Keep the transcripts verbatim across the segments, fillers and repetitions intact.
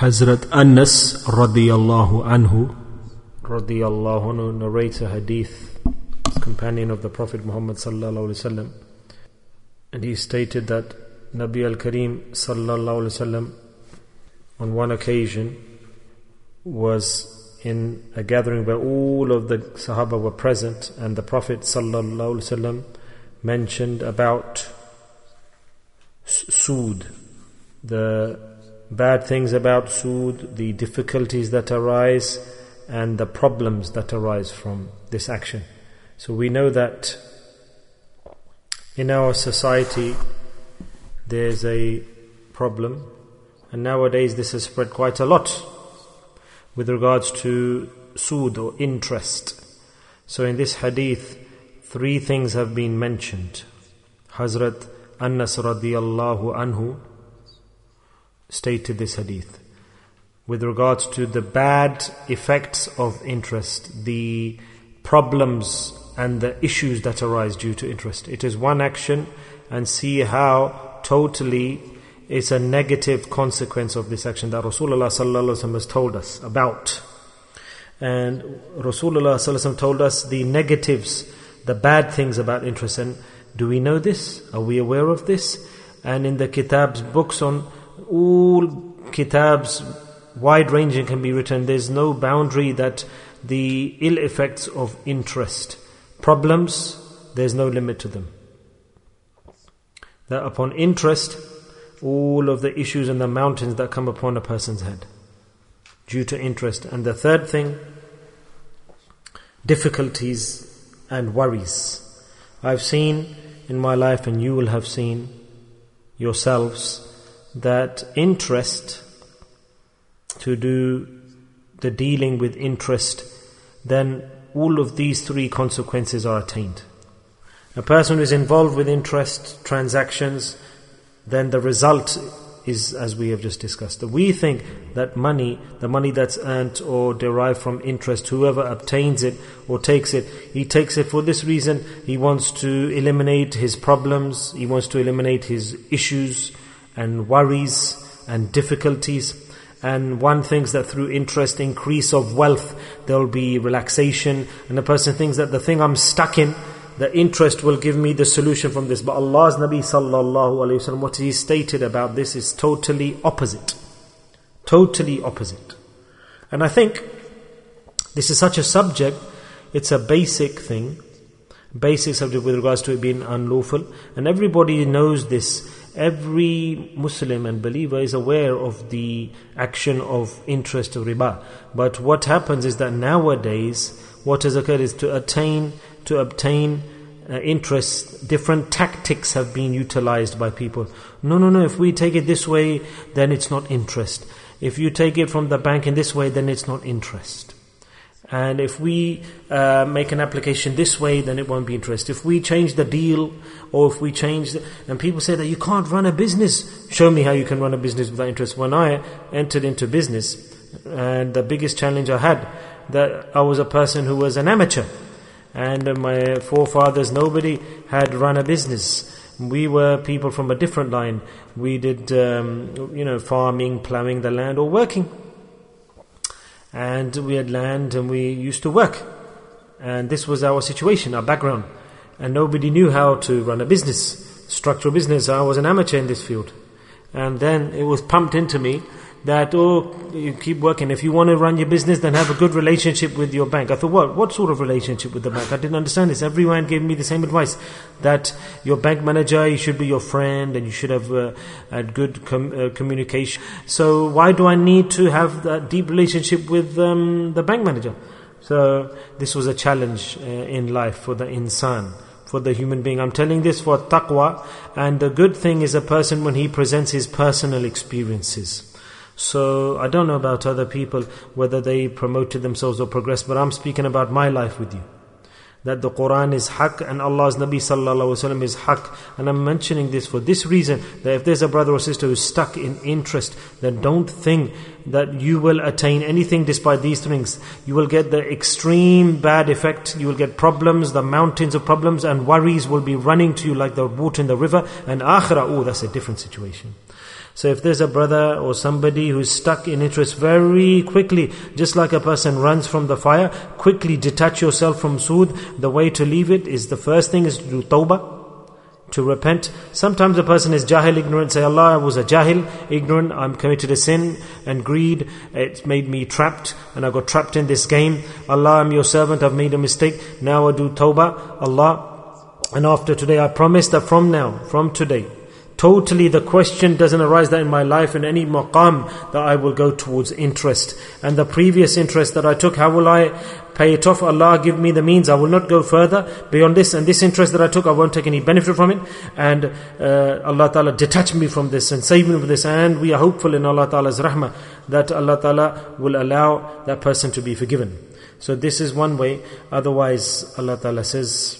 Hazrat Anas radiyallahu anhu radiyallahu anhu narrates a hadith, companion of the Prophet Muhammad sallallahu alaihi wasallam, and he stated that Nabi al-Kareem sallallahu alaihi wasallam on one occasion was in a gathering where all of the Sahaba were present, and the Prophet sallallahu alaihi wasallam mentioned about Sood, the bad things about Sood, the difficulties that arise and the problems that arise from this action. So we know that in our society there's a problem, and nowadays this has spread quite a lot with regards to Sood or interest. So in this hadith, three things have been mentioned. Hazrat Anas radiyallahu anhu stated this hadith with regards to the bad effects of interest, the problems and the issues that arise due to interest. It is one action, and see how totally it's a negative consequence of this action that Rasulullah sallallahu alaihi wasallam has told us about. And Rasulullah sallallahu alaihi wasallam told us the negatives, the bad things about interest. And do we know this? Are we aware of this? And in the kitabs, books on all kitabs, wide ranging can be written. There's no boundary that the ill effects of interest, problems, there's no limit to them. That upon interest, all of the issues and the mountains that come upon a person's head due to interest. And the third thing, difficulties and worries. I've seen in my life, and you will have seen yourselves, that interest, to do the dealing with interest, then all of these three consequences are attained. A person who is involved with interest transactions, then the result is as we have just discussed. We think that money, the money that's earned or derived from interest, whoever obtains it or takes it, he takes it for this reason. He wants to eliminate his problems, he wants to eliminate his issues and worries and difficulties. And one thinks that through interest, increase of wealth, there will be relaxation. And a person thinks that the thing I'm stuck in, the interest will give me the solution from this. But Allah's Nabi sallallahu alayhi wa sallam, what he stated about this is totally opposite. Totally opposite. And I think this is such a subject, it's a basic thing, basic subject with regards to it being unlawful. And everybody knows this. Every Muslim and believer is aware of the action of interest of riba. But what happens is that nowadays, what has occurred is to attain, to obtain uh, interest, different tactics have been utilized by people. No, no, no, if we take it this way, then it's not interest. If you take it from the bank in this way, then it's not interest. And if we uh, make an application this way, then it won't be interest. If we change the deal, or if we change the, and people say that you can't run a business. Show me how you can run a business without interest. When I entered into business, and the biggest challenge I had, that I was a person who was an amateur. And my forefathers, nobody had run a business. We were people from a different line. We did, um, you know, farming, plowing the land, or working. And we had land and we used to work. And this was our situation, our background. And nobody knew how to run a business, structure a business. I was an amateur in this field. And then it was pumped into me that, oh, you keep working. If you want to run your business, then have a good relationship with your bank. I thought, what? What sort of relationship with the bank? I didn't understand this. Everyone gave me the same advice, that your bank manager, he should be your friend, and you should have uh, had good com- uh, communication. So why do I need to have that deep relationship with um, the bank manager? So this was a challenge uh, in life for the insan, for the human being. I'm telling this for taqwa, and the good thing is a person when he presents his personal experiences. So I don't know about other people, whether they promoted themselves or progressed, but I'm speaking about my life with you. That the Quran is haqq and Allah's Nabi sallallahu alaihi wasallam is haqq. And I'm mentioning this for this reason, that if there's a brother or sister who's stuck in interest, then don't think that you will attain anything despite these things. You will get the extreme bad effect, you will get problems, the mountains of problems, and worries will be running to you like the water in the river. And akhirah, oh, that's a different situation. So if there's a brother or somebody who's stuck in interest, very quickly, just like a person runs from the fire, quickly detach yourself from sood. The way to leave it is, the first thing is to do tawbah, to repent. Sometimes a person is jahil, ignorant, say, Allah, I was a jahil, ignorant, I'm committed a sin and greed, it's made me trapped and I got trapped in this game. Allah, I'm your servant, I've made a mistake, now I do tawbah, Allah, and after today I promise that from now, from today, totally the question doesn't arise that in my life in any maqam that I will go towards interest. And the previous interest that I took, how will I pay it off? Allah give me the means, I will not go further beyond this. And this interest that I took, I won't take any benefit from it. And uh, Allah Ta'ala detach me from this and save me from this. And we are hopeful in Allah Ta'ala's rahmah that Allah Ta'ala will allow that person to be forgiven. So this is one way. Otherwise, Allah Ta'ala says,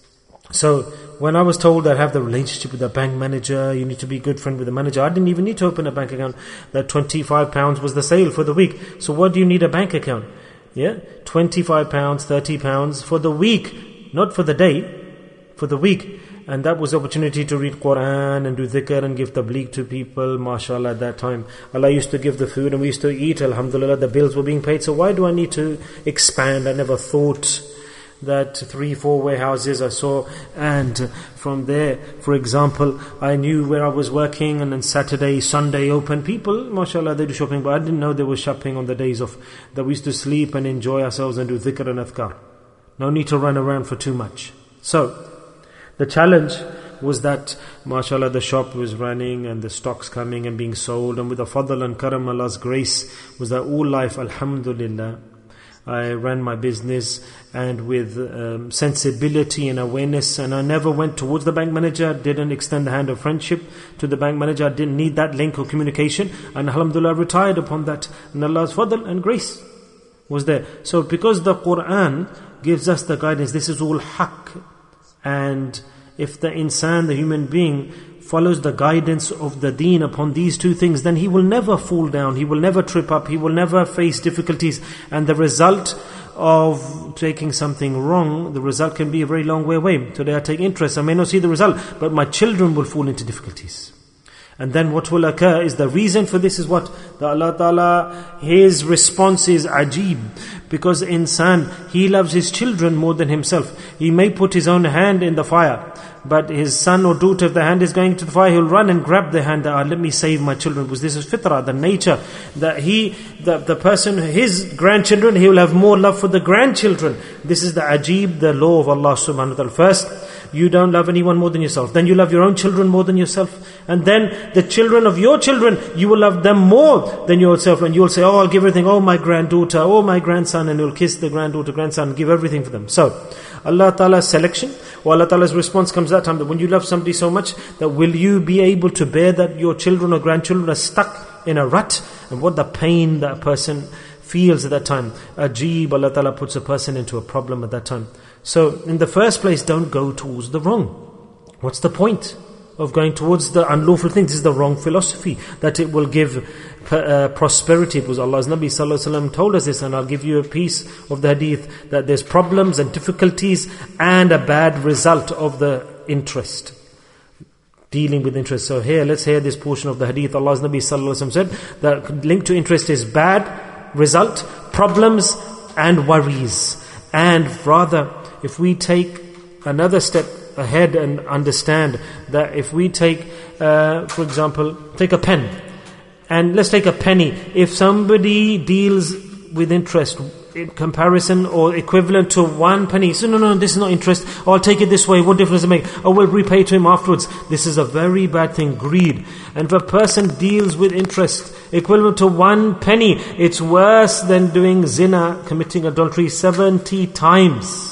so when I was told that I have the relationship with the bank manager, you need to be a good friend with the manager, I didn't even need to open a bank account. That twenty-five pounds was the sale for the week. So what do you need a bank account? Yeah, twenty-five pounds, thirty pounds for the week, not for the day, for the week. And that was the opportunity to read Quran and do dhikr and give tabligh to people, mashallah, at that time. Allah used to give the food and we used to eat, alhamdulillah, the bills were being paid. So why do I need to expand? I never thought that three, four warehouses I saw, and from there, for example, I knew where I was working, and then Saturday, Sunday open. People, mashallah, they do shopping, but I didn't know they were shopping on the days of, that we used to sleep and enjoy ourselves and do dhikr and adhkar. No need to run around for too much. So, the challenge was that, mashallah, the shop was running and the stocks coming and being sold, and with the fadl and karam, Allah's grace, was that all life, alhamdulillah, I ran my business and with um, sensibility and awareness, and I never went towards the bank manager, didn't extend the hand of friendship to the bank manager, I didn't need that link of communication, and alhamdulillah retired upon that, and Allah's fadl and grace was there. So because the Quran gives us the guidance, this is all haqq, and if the insan, the human being, follows the guidance of the deen upon these two things, then he will never fall down, he will never trip up, he will never face difficulties. And the result of taking something wrong, the result can be a very long way away. Today I take interest, I may not see the result, but my children will fall into difficulties. And then what will occur is, the reason for this is what? That Allah Ta'ala, His response is ajib. Because insan, he loves his children more than himself. He may put his own hand in the fire, but his son or daughter, if the hand is going to the fire, he'll run and grab the hand. Ah, let me save my children. Because this is fitrah, the nature. That he, the, the person, his grandchildren, he will have more love for the grandchildren. This is the ajib, the law of Allah subhanahu wa ta'ala. First, you don't love anyone more than yourself. Then you love your own children more than yourself. And then the children of your children, you will love them more than yourself. And you will say, oh, I'll give everything. Oh, my granddaughter. Oh, my grandson. And you'll kiss the granddaughter, grandson, and give everything for them. So, Allah Ta'ala's selection, or Allah Ta'ala's response comes that time, that when you love somebody so much, that will you be able to bear that your children or grandchildren are stuck in a rut? And what the pain that a person feels at that time. Ajib, Allah Ta'ala puts a person into a problem at that time. So, in the first place, don't go towards the wrong. What's the point of going towards the unlawful things? This is the wrong philosophy, that it will give uh, prosperity. Because Allah's Nabi Sallallahu Alaihi Wasallam told us this, and I'll give you a piece of the hadith, that there's problems and difficulties and a bad result of the interest. Dealing with interest. So here, let's hear this portion of the hadith. Allah's Nabi Sallallahu Alaihi Wasallam said that link to interest is bad result, problems and worries. And rather, if we take another step ahead and understand that if we take, uh, for example, take a pen, and let's take a penny. If somebody deals with interest in comparison or equivalent to one penny, so no, no, this is not interest, oh, I'll take it this way, what difference does it make? Oh, we'll repay to him afterwards. This is a very bad thing, greed. And if a person deals with interest equivalent to one penny, it's worse than doing zina, committing adultery seventy times.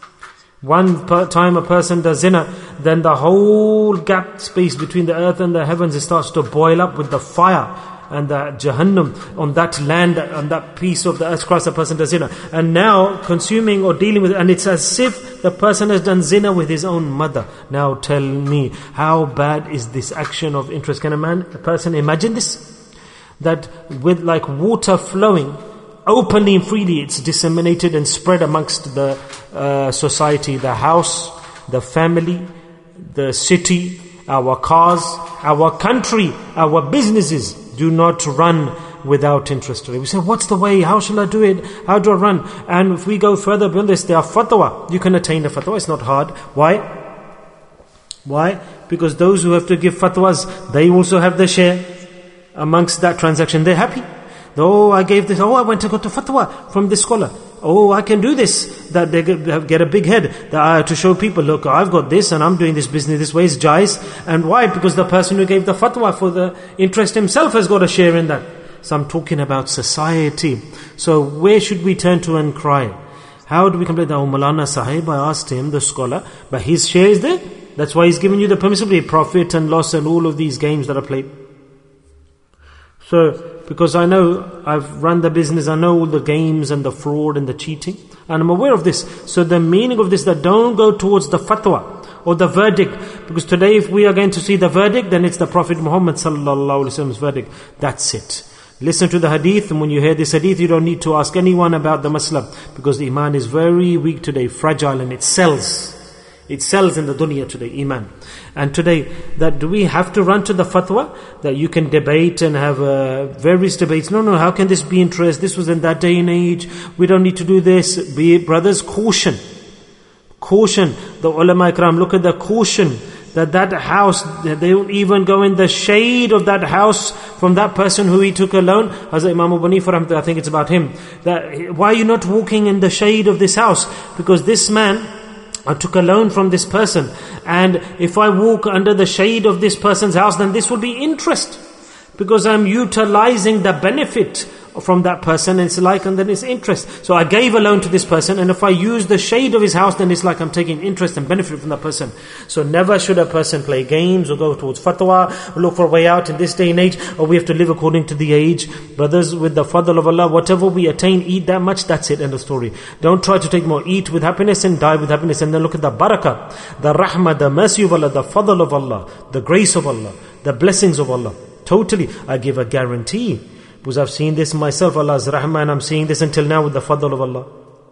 One per time a person does zina, then the whole gap space between the earth and the heavens, it starts to boil up with the fire and the Jahannam on that land, on that piece of the earth crust a person does zina. And now consuming or dealing with it, and it's as if the person has done zina with his own mother. Now tell me, how bad is this action of interest? Can a man, a person imagine this? That with like water flowing openly and freely, it's disseminated and spread amongst the uh, society, the house, the family, the city, our cars, our country, our businesses do not run without interest today. We say, what's the way? How shall I do it? How do I run? And if we go further beyond this, there are fatwa. You can attain the fatwa. It's not hard. Why? Why? Because those who have to give fatwas, they also have their share amongst that transaction. They're happy. Oh, I gave this. Oh, I went to go to fatwa from this scholar. Oh, I can do this. That they get a big head. That I have to show people, look, I've got this and I'm doing this business this way. It's jais. And why? Because the person who gave the fatwa for the interest himself has got a share in that. So I'm talking about society. So where should we turn to and cry? How do we complain? Oh, Maulana Sahib, I asked him, the scholar, but his share is there. That's why he's giving you the permissibility, profit and loss and all of these games that are played. So, because I know, I've run the business, I know all the games and the fraud and the cheating, and I'm aware of this. So the meaning of this, that don't go towards the fatwa or the verdict, because today if we are going to see the verdict, then it's the Prophet Muhammad sallallahu alaihi wasallam's verdict. That's it. Listen to the hadith, and when you hear this hadith, you don't need to ask anyone about the masla, because the iman is very weak today, fragile, and it sells. It sells in the dunya today, iman. And today, that do we have to run to the fatwa? That you can debate and have uh, various debates. No, no, how can this be interest? This was in that day and age. We don't need to do this. Be it, brothers, caution. Caution. The ulama ikram, look at the caution. That that house, they don't even go in the shade of that house from that person who he took a loan. Hazrat Imam Abu Hanifa, I think it's about him. That, why are you not walking in the shade of this house? Because this man, I took a loan from this person, and if I walk under the shade of this person's house, then this will be interest, because I'm utilizing the benefit from that person, and it's like, and then it's interest. So I gave a loan to this person, and if I use the shade of his house, then it's like I'm taking interest and benefit from that person. So never should a person play games or go towards fatwa, or look for a way out in this day and age, or we have to live according to the age. Brothers, with the fadl of Allah, whatever we attain, eat that much, that's it, end of story. Don't try to take more. Eat with happiness and die with happiness, and then look at the barakah, the rahmah, the mercy of Allah, the fadl of Allah, the grace of Allah, the blessings of Allah. Totally, I give a guarantee. Because I've seen this myself, Allah's rahmah, and I'm seeing this until now with the fadl of Allah.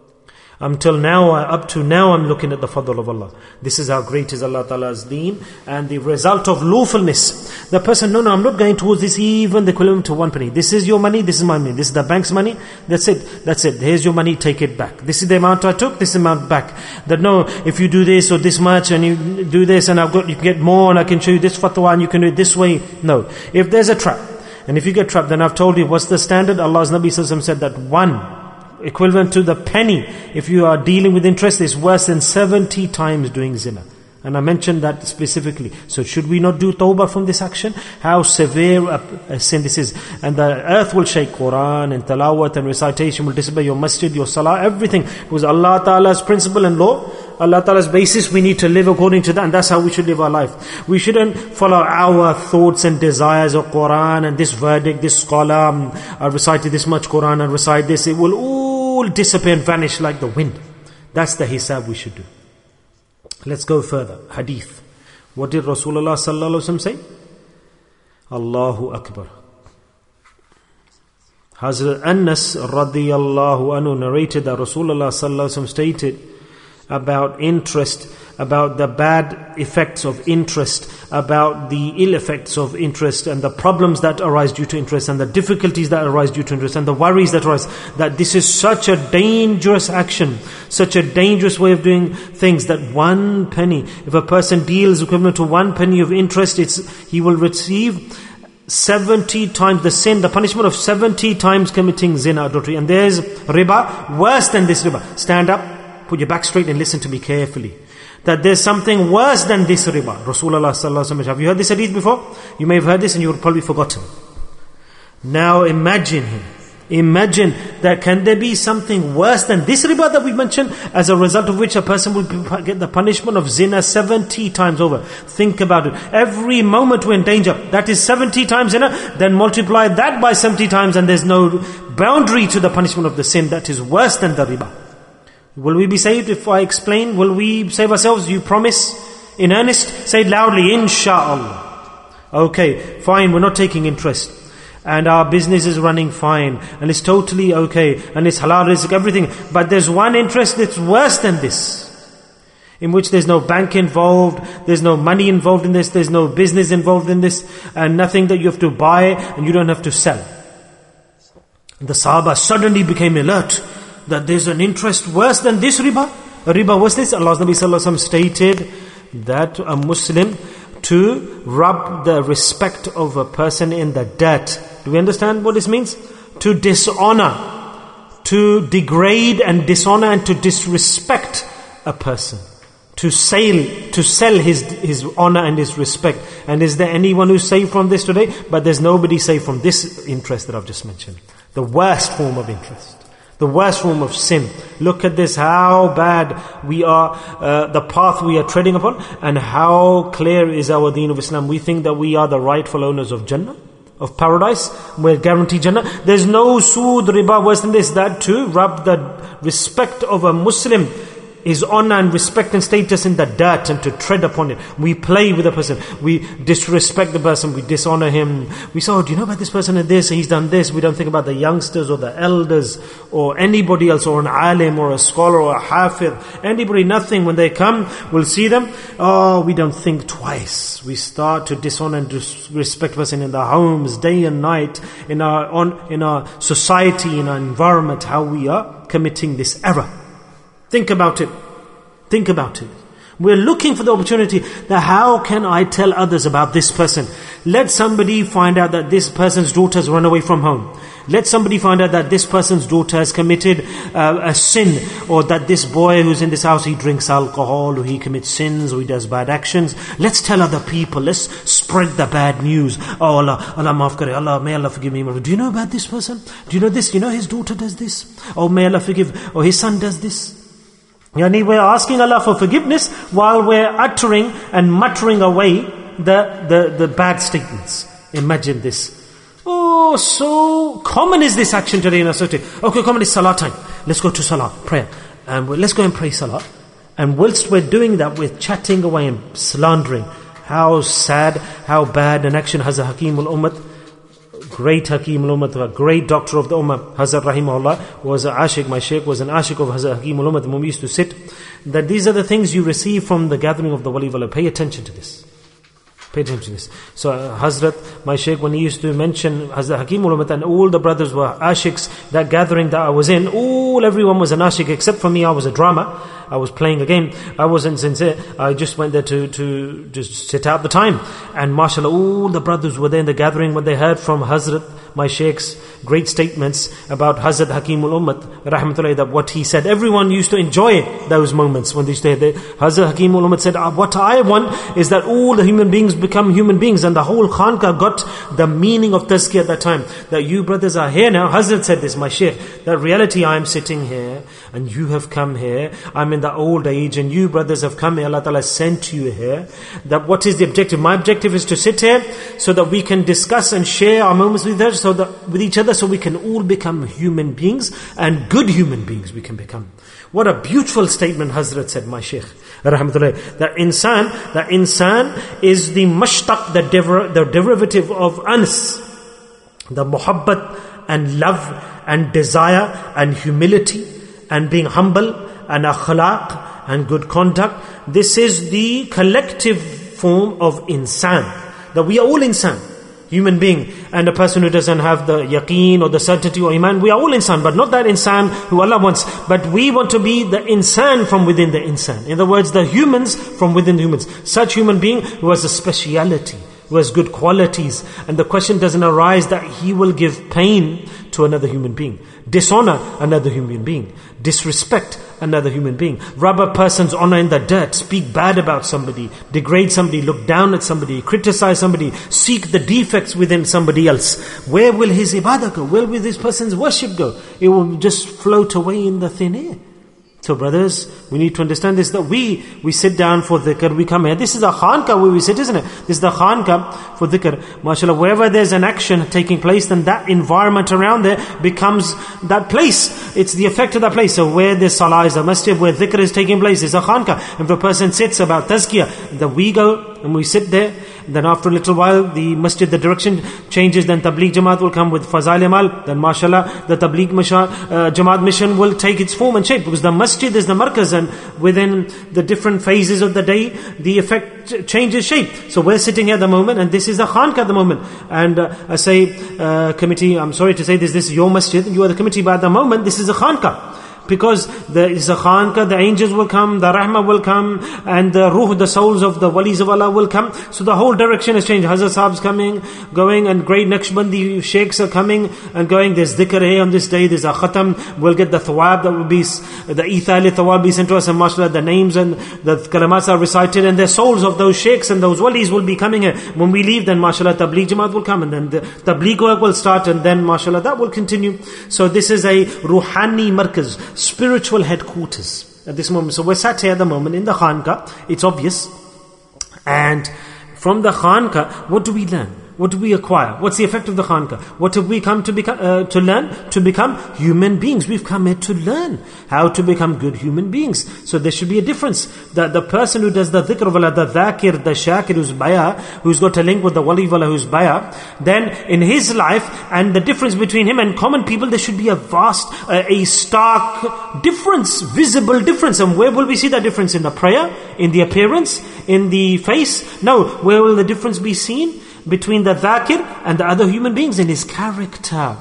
Until now, up to now, I'm looking at the fadl of Allah. This is how great is Allah Ta'ala's deen, and the result of lawfulness. The person, no, no, I'm not going towards this, even the equivalent to one penny. This is your money, this is my money. This is the bank's money, that's it, that's it. Here's your money, take it back. This is the amount I took, this is the amount back. That no, if you do this or this much, and you do this, and I've got, you can get more, and I can show you this fatwa, and you can do it this way. No. If there's a trap, and if you get trapped, then I've told you what's the standard. Allah's Nabi Sallallahu Alaihi Wasallam said that one, equivalent to the penny, if you are dealing with interest, is worse than seventy times doing zina. And I mentioned that specifically. So should we not do tawbah from this action? How severe a, a sin this is. And the earth will shake. Quran and tilawat and recitation will disobey your masjid, your salah, everything. It was Allah Ta'ala's principle and law. Allah Ta'ala's basis, we need to live according to that, and that's how we should live our life. We shouldn't follow our thoughts and desires of Quran and this verdict, this scholar, um, I recited this much Quran and recite this. It will all disappear and vanish like the wind. That's the hisab we should do. Let's go further. Hadith. What did Rasulullah Sallallahu Alaihi Wasallam say? Allahu Akbar. Hazrat Anas radiyallahu anhu narrated that Rasulullah Sallallahu Alaihi Wasallam stated about interest, about the bad effects of interest, about the ill effects of interest, and the problems that arise due to interest, and the difficulties that arise due to interest, and the worries that arise, that this is such a dangerous action, such a dangerous way of doing things, that one penny, if a person deals equivalent to one penny of interest, it's he will receive seventy times the sin, the punishment of seventy times committing zina, adultery. And there's riba, worse than this riba. Stand up, put your back straight and listen to me carefully. That there's something worse than this riba. Rasulullah Sallallahu Alaihi Wasallam. Have you heard this hadith before? You may have heard this and you've probably forgotten. Now imagine him. Imagine that can there be something worse than this riba that we mentioned, as a result of which a person will get the punishment of zina seventy times over. Think about it. Every moment we're in danger, that is seventy times zina, then multiply that by seventy times, and there's no boundary to the punishment of the sin that is worse than the riba. Will we be saved if I explain? Will we save ourselves? You promise? In earnest? Say it loudly, Insha'Allah. Okay, fine, we're not taking interest. And our business is running fine. And it's totally okay. And it's halal rizq, everything. But there's one interest that's worse than this. in which there's no bank involved, there's no money involved in this, there's no business involved in this, and nothing that you have to buy and you don't have to sell. The Sahaba suddenly became alert that there's an interest worse than this riba. A riba was this. Allah's Nabi Sallallahu Alaihi Wasallam stated that a Muslim to rub the respect of a person in the dirt. Do we understand what this means? To dishonor, to degrade and dishonor and to disrespect a person. To sell, to sell his his honor and his respect. And is there anyone who's saved from this today? But there's nobody saved from this interest that I've just mentioned. The worst form of interest. The worst form of sin. Look at this, how bad we are, uh, the path we are treading upon, and how clear is our deen of Islam. We think that we are the rightful owners of Jannah, of paradise. We're guaranteed Jannah. There's no sood, riba worse than this. That too, rub the respect of a Muslim, his honor and respect and status in the dirt and to tread upon it. We play with the person. We disrespect the person. We dishonor him. We say, oh, do you know about this person and this? He's done this. We don't think about the youngsters or the elders or anybody else or an alim or a scholar or a hafid. Anybody, nothing. When they come, we'll see them. Oh, we don't think twice. We start to dishonor and disrespect the person in the homes, day and night, in our, on, in our society, in our environment, how we are committing this error. Think about it. Think about it. We're looking for the opportunity that how can I tell others about this person? Let somebody find out that this person's daughter has run away from home. Let somebody find out that this person's daughter has committed uh, a sin, or that this boy who's in this house, he drinks alcohol, or he commits sins, or he does bad actions. Let's tell other people. Let's spread the bad news. Oh Allah, Allah maaf kare, Allah, may Allah forgive me. Do you know about this person? Do you know this? You know his daughter does this? Oh, may Allah forgive. Or his son does this. Yani we're asking Allah for forgiveness while we're uttering and muttering away the, the, the bad statements. Imagine this. Oh, so common is this action today in our society. Okay, common is salah time. Let's go to salah, prayer. And let's go and pray salah. And whilst we're doing that, we're chatting away and slandering. How sad, how bad an action. Hazrat Hakim al-Ummat, great Hakim al-Ummat, a great doctor of the Ummah, Hazrat Rahimahullah, was an ashik, my shaykh was an ashik of Hazrat Hakim al-Ummat, when we used to sit, that these are the things you receive from the gathering of the Wali Wala. Pay attention to this. Pay attention to this. So uh, Hazrat, my shaykh, when he used to mention Hazrat Hakim al-Ummat, and all the brothers were ashiks, that gathering that I was in, all, everyone was an ashik, except for me, I was a drama. I was playing a game. I wasn't sincere. I just went there to, to just sit out the time. And mashallah, all the brothers were there in the gathering when they heard from Hazrat, my shaykh's great statements about Hazrat Hakim al-Ummat, rahmatullahi, that what he said. Everyone used to enjoy those moments when they stayed there. Hazrat Hakim al-Ummat said, what I want is that all the human beings become human beings. And the whole Khanqa got the meaning of tazkiyah at that time. That you brothers are here now. Hazrat said this, my shaykh, that reality I am sitting here and you have come here. I'm in the old age and you brothers have come here. Allah Ta'ala sent you here. That what is the objective? My objective is to sit here so that we can discuss and share our moments with each other, so that with each other, so we can all become human beings, and good human beings we can become. What a beautiful statement Hazrat said, my Shaykh, rahmatullah. That insan, that insan is the mashtaq, the, dever, the derivative of ans, the muhabbat and love and desire and humility and being humble and akhlaq and good conduct. This is the collective form of insan. That we are all insan, human being. And a person who doesn't have the yaqeen or the certainty or iman, we are all insan, but not that insan who Allah wants. But we want to be the insan from within the insan. In other words, the humans from within the humans. Such human being who has a speciality, who has good qualities. And the question doesn't arise that he will give pain to another human being, dishonor another human being, disrespect another human being, rub a person's honor in the dirt, speak bad about somebody, degrade somebody, look down at somebody, criticize somebody, seek the defects within somebody else. Where will his ibadah go? Where will this person's worship go? It will just float away in the thin air. So brothers, we need to understand this, that we, we sit down for dhikr, we come here. This is the khanqa where we sit, isn't it? This is the khanqa for dhikr. MashaAllah, wherever there's an action taking place, then that environment around there becomes that place. It's the effect of that place. So where there's salah is a masjid, where dhikr is taking place is a khanqa. If a person sits about tazkiyah, then we go and we sit there. Then after a little while, the masjid, the direction changes. Then Tabligh Jamaat will come with Fazail Amal. Then mashallah, the Tabligh Masha, uh, Jamaat mission will take its form and shape. Because the masjid is the markaz, and within the different phases of the day, the effect changes shape. So we're sitting here at the moment, and this is a khanqa at the moment. And uh, I say, uh, committee, I'm sorry to say this, this is your masjid, you are the committee, but at the moment, this is a khanqa. Because there is a khanqa, the angels will come, the rahmah will come, and the ruh, the souls of the walis of Allah will come. So the whole direction has changed. Hazrat Sahab's coming, going, and great Naqshbandi sheikhs are coming and going. There's dhikr here on this day, there's a khatam, we'll get the thawab that will be, the ithali thawab be sent to us, and mashallah, the names and the kalamats are recited, and the souls of those sheikhs and those walis will be coming here. When we leave, then mashallah, Tabligh Jamaat will come, and then the Tabligh work will start, and then mashallah, that will continue. So this is a ruhani markaz, spiritual headquarters at this moment. So we're sat here at the moment in the khanqa, it's obvious. And from the khanqa, what do we learn? What do we acquire? What's the effect of the khanqa? What have we come to become, uh, to learn? To become human beings. We've come here to learn how to become good human beings. So there should be a difference. The, the person who does the dhikr of Allah, the dhakir, the shakir, who's bayah, who's got a link with the wali of Allah, who's bayah, then in his life, and the difference between him and common people, there should be a vast, uh, a stark difference, visible difference. And where will we see that difference? In the prayer? In the appearance? In the face? No. Where will the difference be seen? Between the dhakir and the other human beings, in his character,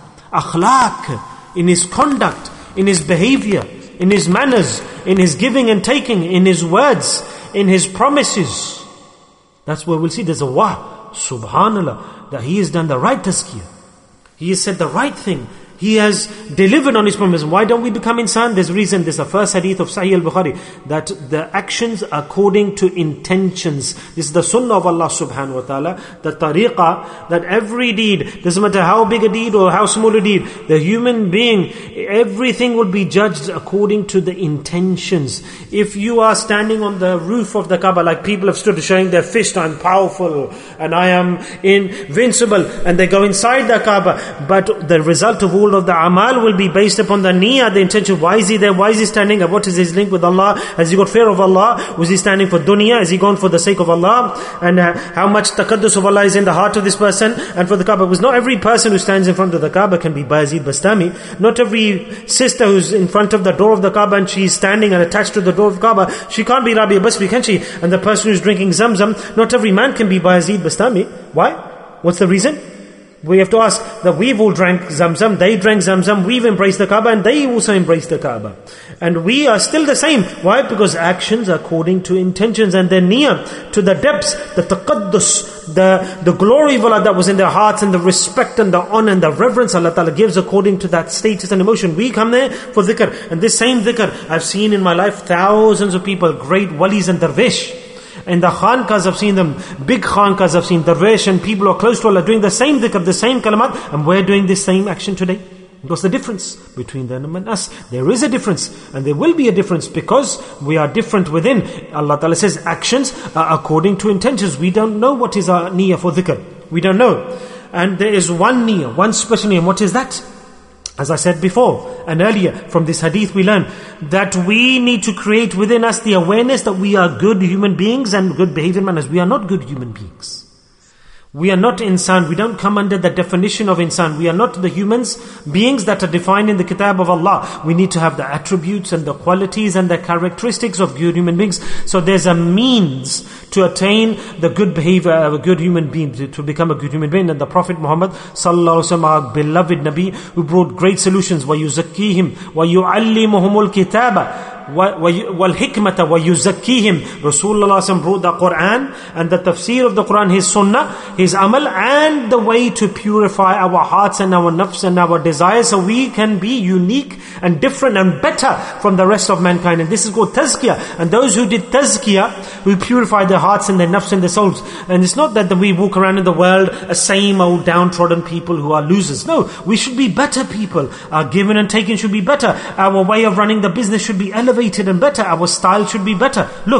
akhlaq, in his conduct, in his behavior, in his manners, in his giving and taking, in his words, in his promises. That's where we'll see there's a wah, subhanallah, that he has done the right tazkiyah. He has said the right thing. He has delivered on his promise. Why don't we become insan? There's a reason. There's the first hadith of Sahih al-Bukhari, that the actions according to intentions. This is the sunnah of Allah subhanahu wa ta'ala, the tariqah, that every deed, doesn't matter how big a deed or how small a deed, the human being, everything will be judged according to the intentions. If you are standing on the roof of the Kaaba, like people have stood showing their fist, I'm powerful and I am invincible, and they go inside the Kaaba, but the result of all of the amal will be based upon the niyyah, the intention. Why is he there? Why is he standing? What is his link with Allah? Has he got fear of Allah? Was he standing for dunya? Has he gone for the sake of Allah? And uh, how much taqaddus of Allah is in the heart of this person? And for the Kaaba, because not every person who stands in front of the Kaaba can be Bayazid Bastami. Not every sister who's in front of the door of the Kaaba and she's standing and attached to the door of the Kaaba, she can't be Rabia Basri, can she? And the person who's drinking Zamzam, not every man can be Bayazid Bastami. Why? What's the reason? We have to ask that we've all drank Zamzam, they drank Zamzam, we've embraced the Kaaba, and they also embraced the Kaaba. And we are still the same. Why? Because actions are according to intentions, and their niyyah, to the depths, the taqaddus, the, the glory of Allah that was in their hearts, and the respect and the honor and the reverence Allah Ta'ala gives according to that status and emotion. We come there for dhikr. And this same dhikr, I've seen in my life thousands of people, great walis and darwish. In the khanqahs, I've seen them, big khanqahs, I've seen darwish and people who are close to Allah doing the same dhikr, the same kalamat, and we're doing this same action today. What's the difference between them and us? There is a difference, and there will be a difference, because we are different within. Allah Ta'ala says actions are according to intentions. We don't know what is our niyyah for dhikr. We don't know. And there is one niyyah, one special niyyah. What is that? As I said before and earlier, from this hadith we learn that we need to create within us the awareness that we are good human beings and good behavior manners. We are not good human beings. We are not insan. We don't come under the definition of insan. We are not the humans, beings that are defined in the kitab of Allah. We need to have the attributes and the qualities and the characteristics of good human beings. So there's a means to attain the good behavior of a good human being, to, to become a good human being. And the Prophet Muhammad sallallahu alaihi wasallam, our beloved Nabi, who brought great solutions, وَيُزَكِّيهِمْ وَيُعَلِّمُهُمُ الْكِتَابَ وَالْحِكْمَةَ وَيُزَكِّيهِمْ. Rasulullah brought the Quran and the tafsir of the Quran, his sunnah, his amal, and the way to purify our hearts and our nafs and our desires, so we can be unique and different and better from the rest of mankind. And this is called tazkiyah. And those who did tazkiyah, who purified their hearts and their nafs and their souls. And it's not that we walk around in the world a same old downtrodden people who are losers. No, we should be better people. Our giving and taking should be better. Our way of running the business should be elevated and better. Our style should be better. Look,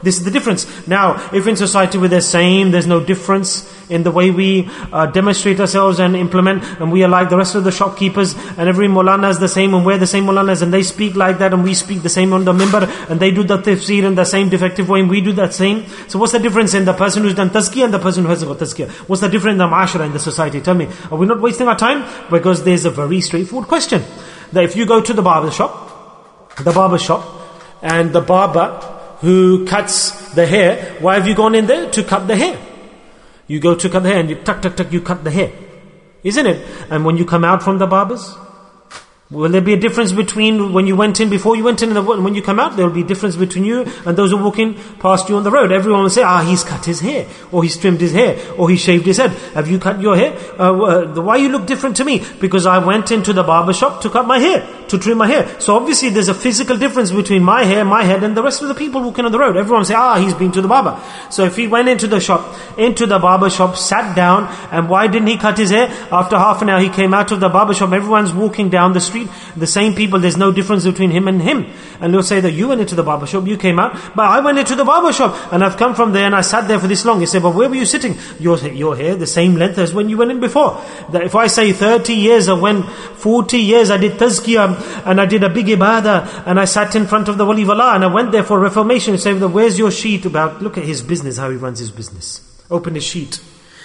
This is the difference. Now, if in society we're the same, there's no difference in the way we uh, demonstrate ourselves and implement, and we are like the rest of the shopkeepers, and every Maulana is the same, and we're the same Maulanas, and they speak like that, and we speak the same on the mimbar, and they do the tafsir in the same defective way, and we do that same. So what's the difference in the person who's done tazkiyah and the person who hasn't got tazkiyah? What's the difference in the ma'ashara, in the society? Tell me, are we not wasting our time? Because there's a very straightforward question. That if you go to the barber shop, the barber shop, and the barber who cuts the hair, why have you gone in there? To cut the hair. You go to cut the hair and you tuck, tuck, tuck, you cut the hair. Isn't it? And when you come out from the barbers, will there be a difference between when you went in, before you went in, and when you come out? There will be a difference between you and those who are walking past you on the road. Everyone will say, ah, he's cut his hair, or he's trimmed his hair, or he shaved his head. Have you cut your hair? Uh, why you look different to me? Because I went into the barber shop to cut my hair, to trim my hair. So obviously there's a physical difference between my hair, my head, and the rest of the people walking on the road. Everyone will say, ah, he's been to the barber. So if he went into the shop, into the barber shop, sat down, and why didn't he cut his hair? After half an hour he came out of the barber shop, everyone's walking down the street, the same people, there's no difference between him and him. And they'll say that you went into the barber shop, you came out, but I went into the barber shop, and I've come from there and I sat there for this long. You say, but where were you sitting? Your, your hair the same length as when you went in before. That if I say thirty years, or when forty years I did tazkiyah, and I did a big ibadah, and I sat in front of the wali wala, and I went there for reformation, you say, where's your sheet about, look at his business, how he runs his business. Open his sheet.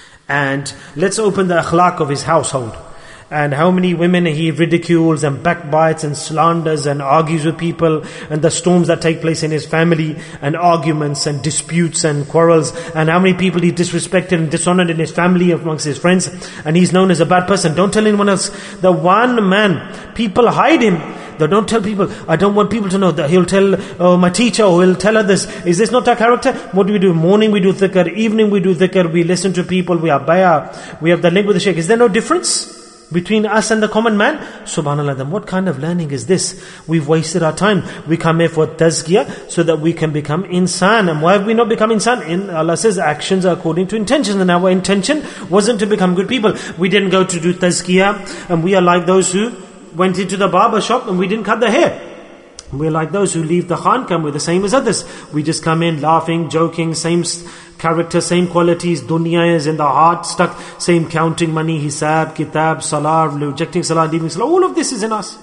And let's open the akhlaq of his household. And how many women he ridicules and backbites and slanders and argues with people, and the storms that take place in his family, and arguments and disputes and quarrels, and how many people he disrespected and dishonored in his family, amongst his friends, and he's known as a bad person. Don't tell anyone else. The one man, people hide him. They don't tell people. I don't want people to know. That he'll tell oh, my teacher, or he'll tell others. Is this not our character? What do we do? Morning we do dhikr, evening we do dhikr, we listen to people, we are bayah, we have the link with the shaykh. Is there no difference between us and the common man? Subhanallah, then what kind of learning is this? We've wasted our time. We come here for tazkiyah so that we can become insan. And why have we not become insan? In, Allah says actions are according to intentions, and our intention wasn't to become good people. We didn't go to do tazkiyah, and we are like those who went into the barber shop and we didn't cut the hair. We're like those who leave the khanqah, we're the same as others. We just come in laughing, joking, same character, same qualities, dunya is in the heart stuck, same counting money, hisab, kitab, salah, rejecting salah, leaving salah, all of this is in us.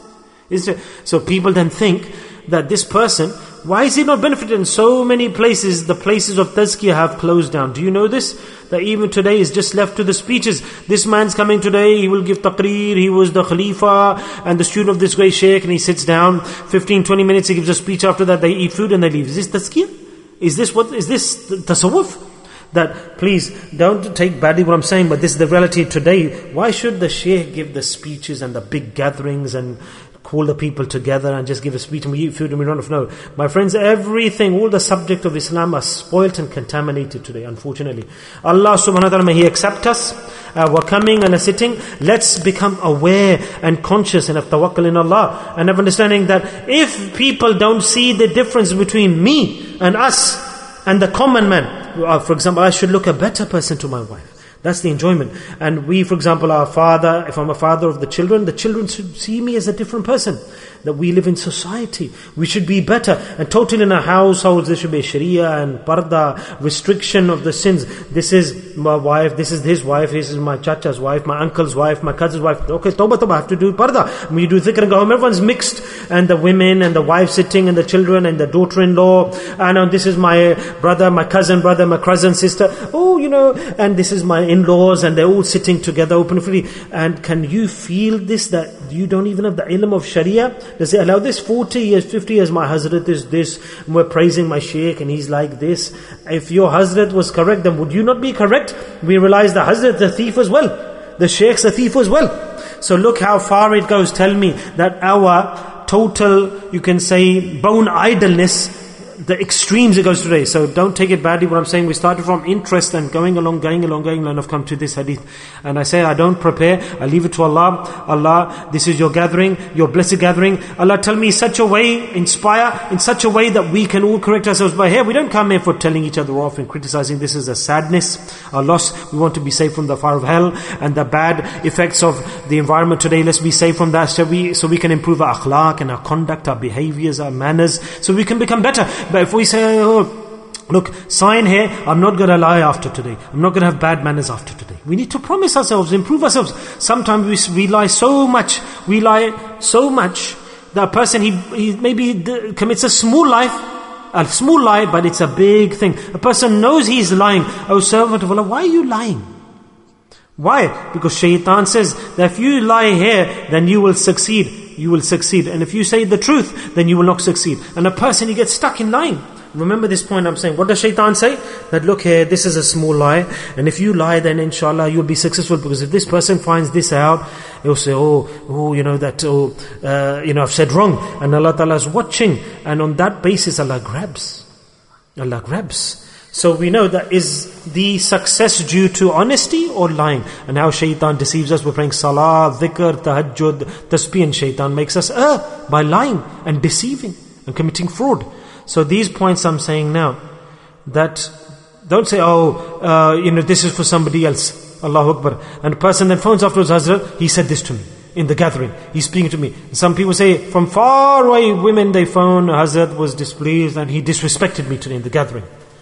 So people then think that this person, why is he not benefited? In so many places, the places of tazkiyah have closed down. Do you know this? That even today is just left to the speeches. This man's coming today, he will give taqreer, he was the khalifa and the student of this great shaykh, and he sits down, fifteen, twenty minutes, he gives a speech, after that they eat food and they leave. Is this tazkiyah? Is this what, is this tasawwuf? That, please, don't take badly what I'm saying, but this is the reality today. Why should the shaykh give the speeches and the big gatherings and call the people together and just give a speech and we eat food and we don't know? My friends, everything, all the subject of Islam are spoilt and contaminated today, unfortunately. Allah subhanahu wa ta'ala, may He accept us. Uh, we're coming and are sitting. Let's become aware and conscious and have tawakkul in Allah, and have understanding that if people don't see the difference between me and us and the common man, uh, for example, I should look a better person to my wife. That's the enjoyment. And we, for example, our father, if I'm a father of the children, the children should see me as a different person. That we live in society. We should be better. And totally in our households, there should be sharia and parda, restriction of the sins. This is my wife, this is his wife, this is my chacha's wife, my uncle's wife, my cousin's wife. Okay, tawbah, tawbah, I have to do parda. We do dhikr and go home, everyone's mixed. And the women and the wife sitting and the children and the daughter-in-law. And oh, this is my brother, my cousin brother, my cousin sister. Oh, you know, and this is my in-laws, and they're all sitting together open freely. And can you feel this, that you don't even have the ilm of sharia? Does it allow this? forty years, fifty years, my Hazrat is this, and we're praising my Shaykh and he's like this. If your Hazrat was correct, then would you not be correct? We realize the Hazrat, the thief as well. The Shaykh's a thief as well. So look how far it goes. Tell me that our total, you can say, bone idleness, the extremes it goes today. So don't take it badly what I'm saying. We started from interest and going along, going along, going along, and I've come to this hadith. And I say, I don't prepare, I leave it to Allah. Allah, this is your gathering, your blessed gathering. Allah, tell me such a way, inspire in such a way that we can all correct ourselves by here. We don't come here for telling each other off and criticizing. This is a sadness, a loss. We want to be safe from the fire of hell and the bad effects of the environment today. Let's be safe from that so we, so we can improve our akhlaq and our conduct, our behaviors, our manners, so we can become better. But if we say, oh, Look, sign here, I'm not going to lie after today. I'm not going to have bad manners after today. We need to promise ourselves, improve ourselves. Sometimes we, we lie so much, we lie so much that a person, he, he maybe commits a small lie, a small lie, but it's a big thing. A person knows he's lying. Oh, servant of Allah, why are you lying? Why? Because shaitan says that if you lie here, then you will succeed. You will succeed. And if you say the truth, then you will not succeed. And a person, he gets stuck in lying. Remember this point I'm saying. What does shaitan say? That look here, this is a small lie. And if you lie, then inshallah you'll be successful. Because if this person finds this out, he'll say, oh, oh, you know, that, oh, uh, you know, I've said wrong. And Allah Ta'ala is watching. And on that basis, Allah grabs. Allah grabs. So we know that is the success due to honesty or lying? And how shaitan deceives us. We're praying salah, dhikr, tahajjud, tasbih, and shaitan makes us err by lying and deceiving and committing fraud. So these points I'm saying now, that don't say, oh, uh, you know, this is for somebody else. Allahu Akbar. And a person then phones afterwards, Hazrat, he said this to me in the gathering. He's speaking to me. Some people say, from far away women they phone, Hazrat was displeased and he disrespected me today in the gathering.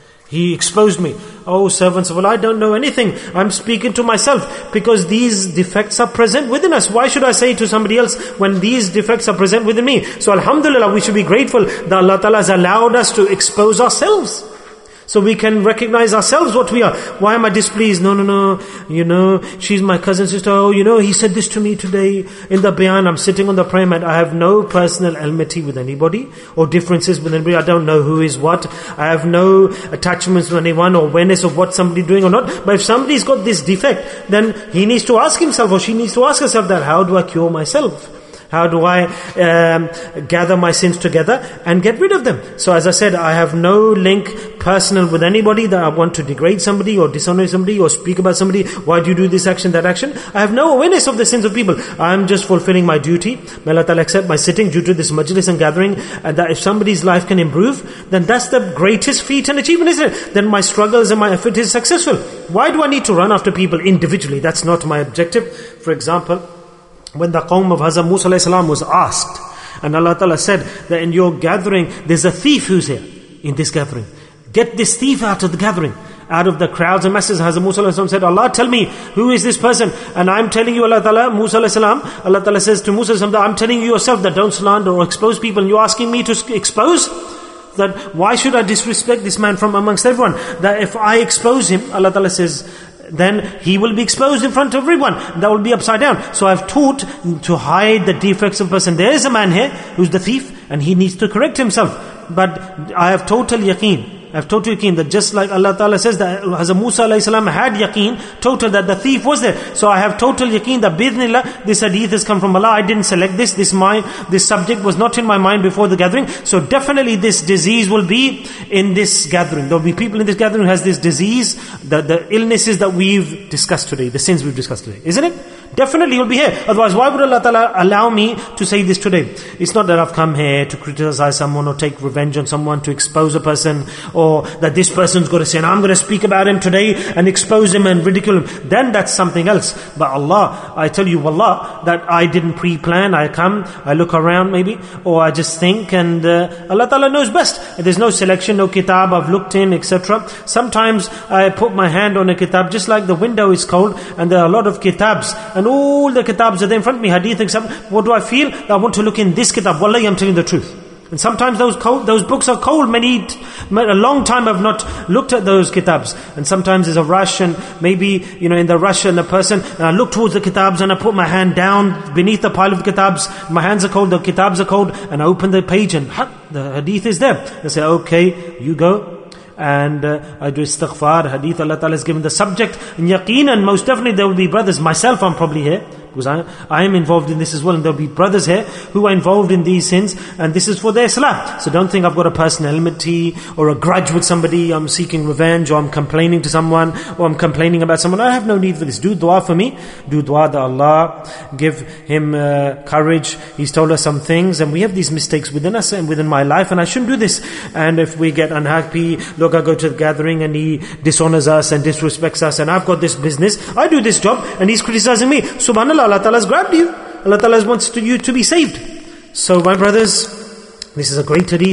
He exposed me. Oh, servants of Allah, I don't know anything. I'm speaking to myself because these defects are present within us. Why should I say to somebody else when these defects are present within me? So alhamdulillah, we should be grateful that Allah Ta'ala has allowed us to expose ourselves. So we can recognize ourselves what we are. Why am I displeased? No, no, no. You know, she's my cousin sister. Oh, you know, he said this to me today in the bayan. I'm sitting on the prayer mat. I have no personal enmity with anybody or differences with anybody. I don't know who is what. I have no attachments to anyone or awareness of what somebody doing or not. But if somebody's got this defect, then he needs to ask himself or she needs to ask herself that, how do I cure myself? How do I um, gather my sins together and get rid of them? So as I said, I have no link personal with anybody that I want to degrade somebody or dishonor somebody or speak about somebody. Why do you do this action, that action? I have no awareness of the sins of people. I am just fulfilling my duty. May Allah Ta'ala accept my sitting due to this majlis and gathering. And that if somebody's life can improve, then that's the greatest feat and achievement, isn't it? Then my struggles and my effort is successful. Why do I need to run after people individually? That's not my objective. For example, when the qawm of Hazrat Musa alayhi salam was asked, and Allah Ta'ala said that in your gathering, there's a thief who's here, in this gathering. Get this thief out of the gathering, out of the crowds and masses. Hazrat Musa alayhi salam said, Allah, tell me, who is this person? And I'm telling you, Allah Ta'ala, Musa alayhi salam, Allah Ta'ala says to Musa alayhi salam, I'm telling you yourself that don't slander or expose people, and you're asking me to expose? That why should I disrespect this man from amongst everyone? That if I expose him, Allah Ta'ala says, then he will be exposed in front of everyone. That will be upside down. So I've taught to hide the defects of a person. There is a man here who's the thief and he needs to correct himself. But I have total yaqeen. I have total yaqeen that just like Allah Ta'ala says that Hazrat Musa alayhi salam had yaqeen, total that the thief was there. So I have total yaqeen that bidhnillah, this hadith has come from Allah. I didn't select this. This mind, this subject was not in my mind before the gathering. So definitely this disease will be in this gathering. There will be people in this gathering who has this disease, the, the illnesses that we've discussed today, the sins we've discussed today. Isn't it? Definitely you'll be here. Otherwise, why would Allah Ta'ala allow me to say this today? It's not that I've come here to criticize someone or take revenge on someone, to expose a person, or that this person's going to say, and I'm going to speak about him today and expose him and ridicule him. Then that's something else. But Allah, I tell you, wallah, that I didn't pre-plan. I come, I look around maybe, or I just think, and uh, Allah Ta'ala knows best. There's no selection, no kitab I've looked in, et cetera. Sometimes I put my hand on a kitab, just like the window is cold, and there are a lot of kitabs, and all the kitabs are there in front of me, hadith, et cetera. What do I feel? I want to look in this kitab. Wallahi, I'm telling the truth. And sometimes those cold, those books are cold. Many, a long time I've not looked at those kitabs. And sometimes there's a rush, and maybe, you know, in the rush and the person, and I look towards the kitabs and I put my hand down beneath the pile of kitabs. My hands are cold, the kitabs are cold, and I open the page and the hadith is there. I say, okay, you go. And uh, I do istighfar, hadith, Allah Ta'ala has given the subject. And yaqeen, most definitely there will be brothers. Myself, I'm probably here, because I, I am involved in this as well. And there will be brothers here who are involved in these sins. And this is for their salah. So don't think I've got a personal enmity or a grudge with somebody. I'm seeking revenge, or I'm complaining to someone, or I'm complaining about someone. I have no need for this. Do dua for me. Do dua that Allah give him uh, courage. He's told us some things, and we have these mistakes within us and within my life, and I shouldn't do this. And if we get unhappy, look, I go to the gathering and he dishonors us and disrespects us, and I've got this business, I do this job, and he's criticizing me. Subhanallah, Allah Ta'ala has grabbed you. Allah Ta'ala wants to, you to be saved. So my brothers, this is a great hadith.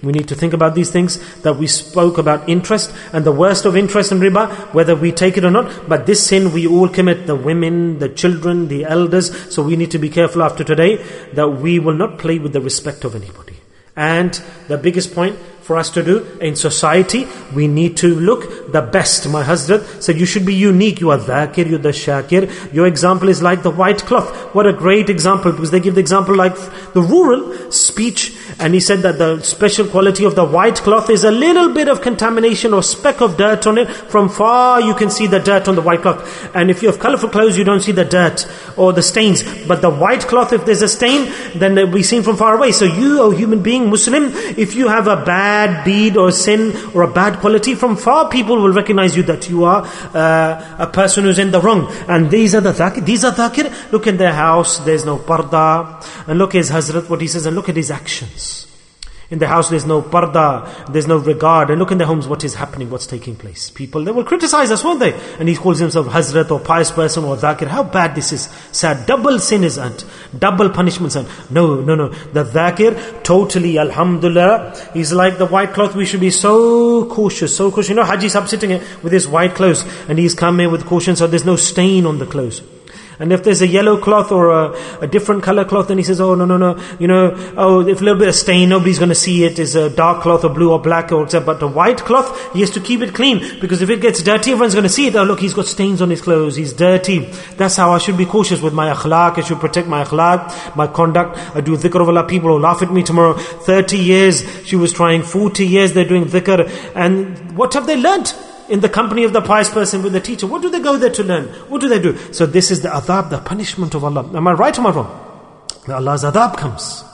We need to think about these things, that we spoke about interest, and the worst of interest and riba, whether we take it or not. But this sin we all commit, the women, the children, the elders. So we need to be careful after today that we will not play with the respect of anybody. And the biggest point for us to do in society, we need to look the best. My Hazrat said, you should be unique. You are dhakir, you are the shakir. Your example is like the white cloth. What a great example, because they give the example like the rural speech. And he said that the special quality of the white cloth is a little bit of contamination or speck of dirt on it. From far you can see the dirt on the white cloth. And if you have colorful clothes, you don't see the dirt or the stains. But the white cloth, if there's a stain, then it will be seen from far away. So you, O human being, Muslim, if you have a bad bad deed or sin or a bad quality, from far people will recognize you that you are uh, a person who's in the wrong. And these are the dhakir. These are dhakir. Look in their house, there's no parda. And look at his Hazrat, what he says, and look at his actions. In the house there's no parda, there's no regard. And look in their homes what is happening, what's taking place. People, they will criticize us, won't they? And he calls himself Hazrat or pious person or dhakir. How bad this is. Sad. Double sin is earned. Double punishment is earned. No, no, no. The dhakir, totally, alhamdulillah, he's like the white cloth. We should be so cautious, so cautious. You know, Haji Sahib sitting here with his white clothes, and he's come here with caution so there's no stain on the clothes. And if there's a yellow cloth or a, a different color cloth, then he says, oh, no, no, no, you know, oh, if a little bit of stain, nobody's going to see it. It's a dark cloth or blue or black or whatever. But a white cloth, he has to keep it clean. Because if it gets dirty, everyone's going to see it. Oh, look, he's got stains on his clothes. He's dirty. That's how I should be cautious with my akhlaq. I should protect my akhlaq, my conduct. I do dhikr of Allah. People will laugh at me tomorrow. thirty years, she was trying. forty years, they're doing dhikr. And what have they learnt? In the company of the pious person with the teacher. What do they go there to learn? What do they do? So this is the adab, the punishment of Allah. Am I right or am I wrong? Allah's adab comes.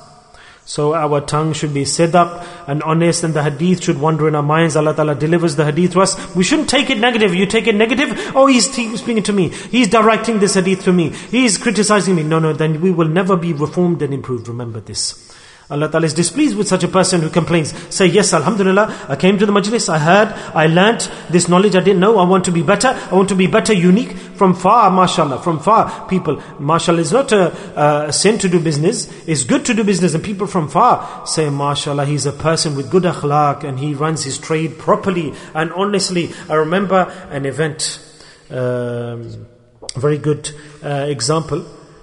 So our tongue should be set up and honest, and the hadith should wander in our minds. Allah Ta'ala delivers the hadith to us. We shouldn't take it negative. You take it negative, oh, he's speaking to me. He's directing this hadith to me. He's criticizing me. No, no, then we will never be reformed and improved. Remember this. Allah Ta'ala is displeased with such a person who complains. Say, yes, alhamdulillah, I came to the majlis, I heard, I learnt this knowledge I didn't know, I want to be better, I want to be better, unique. From far, mashallah, from far, people, mashallah, it's not a, a sin to do business, it's good to do business, and people from far say, mashallah, he's a person with good akhlaq, and he runs his trade properly and honestly. I remember an event, um, very good uh, example,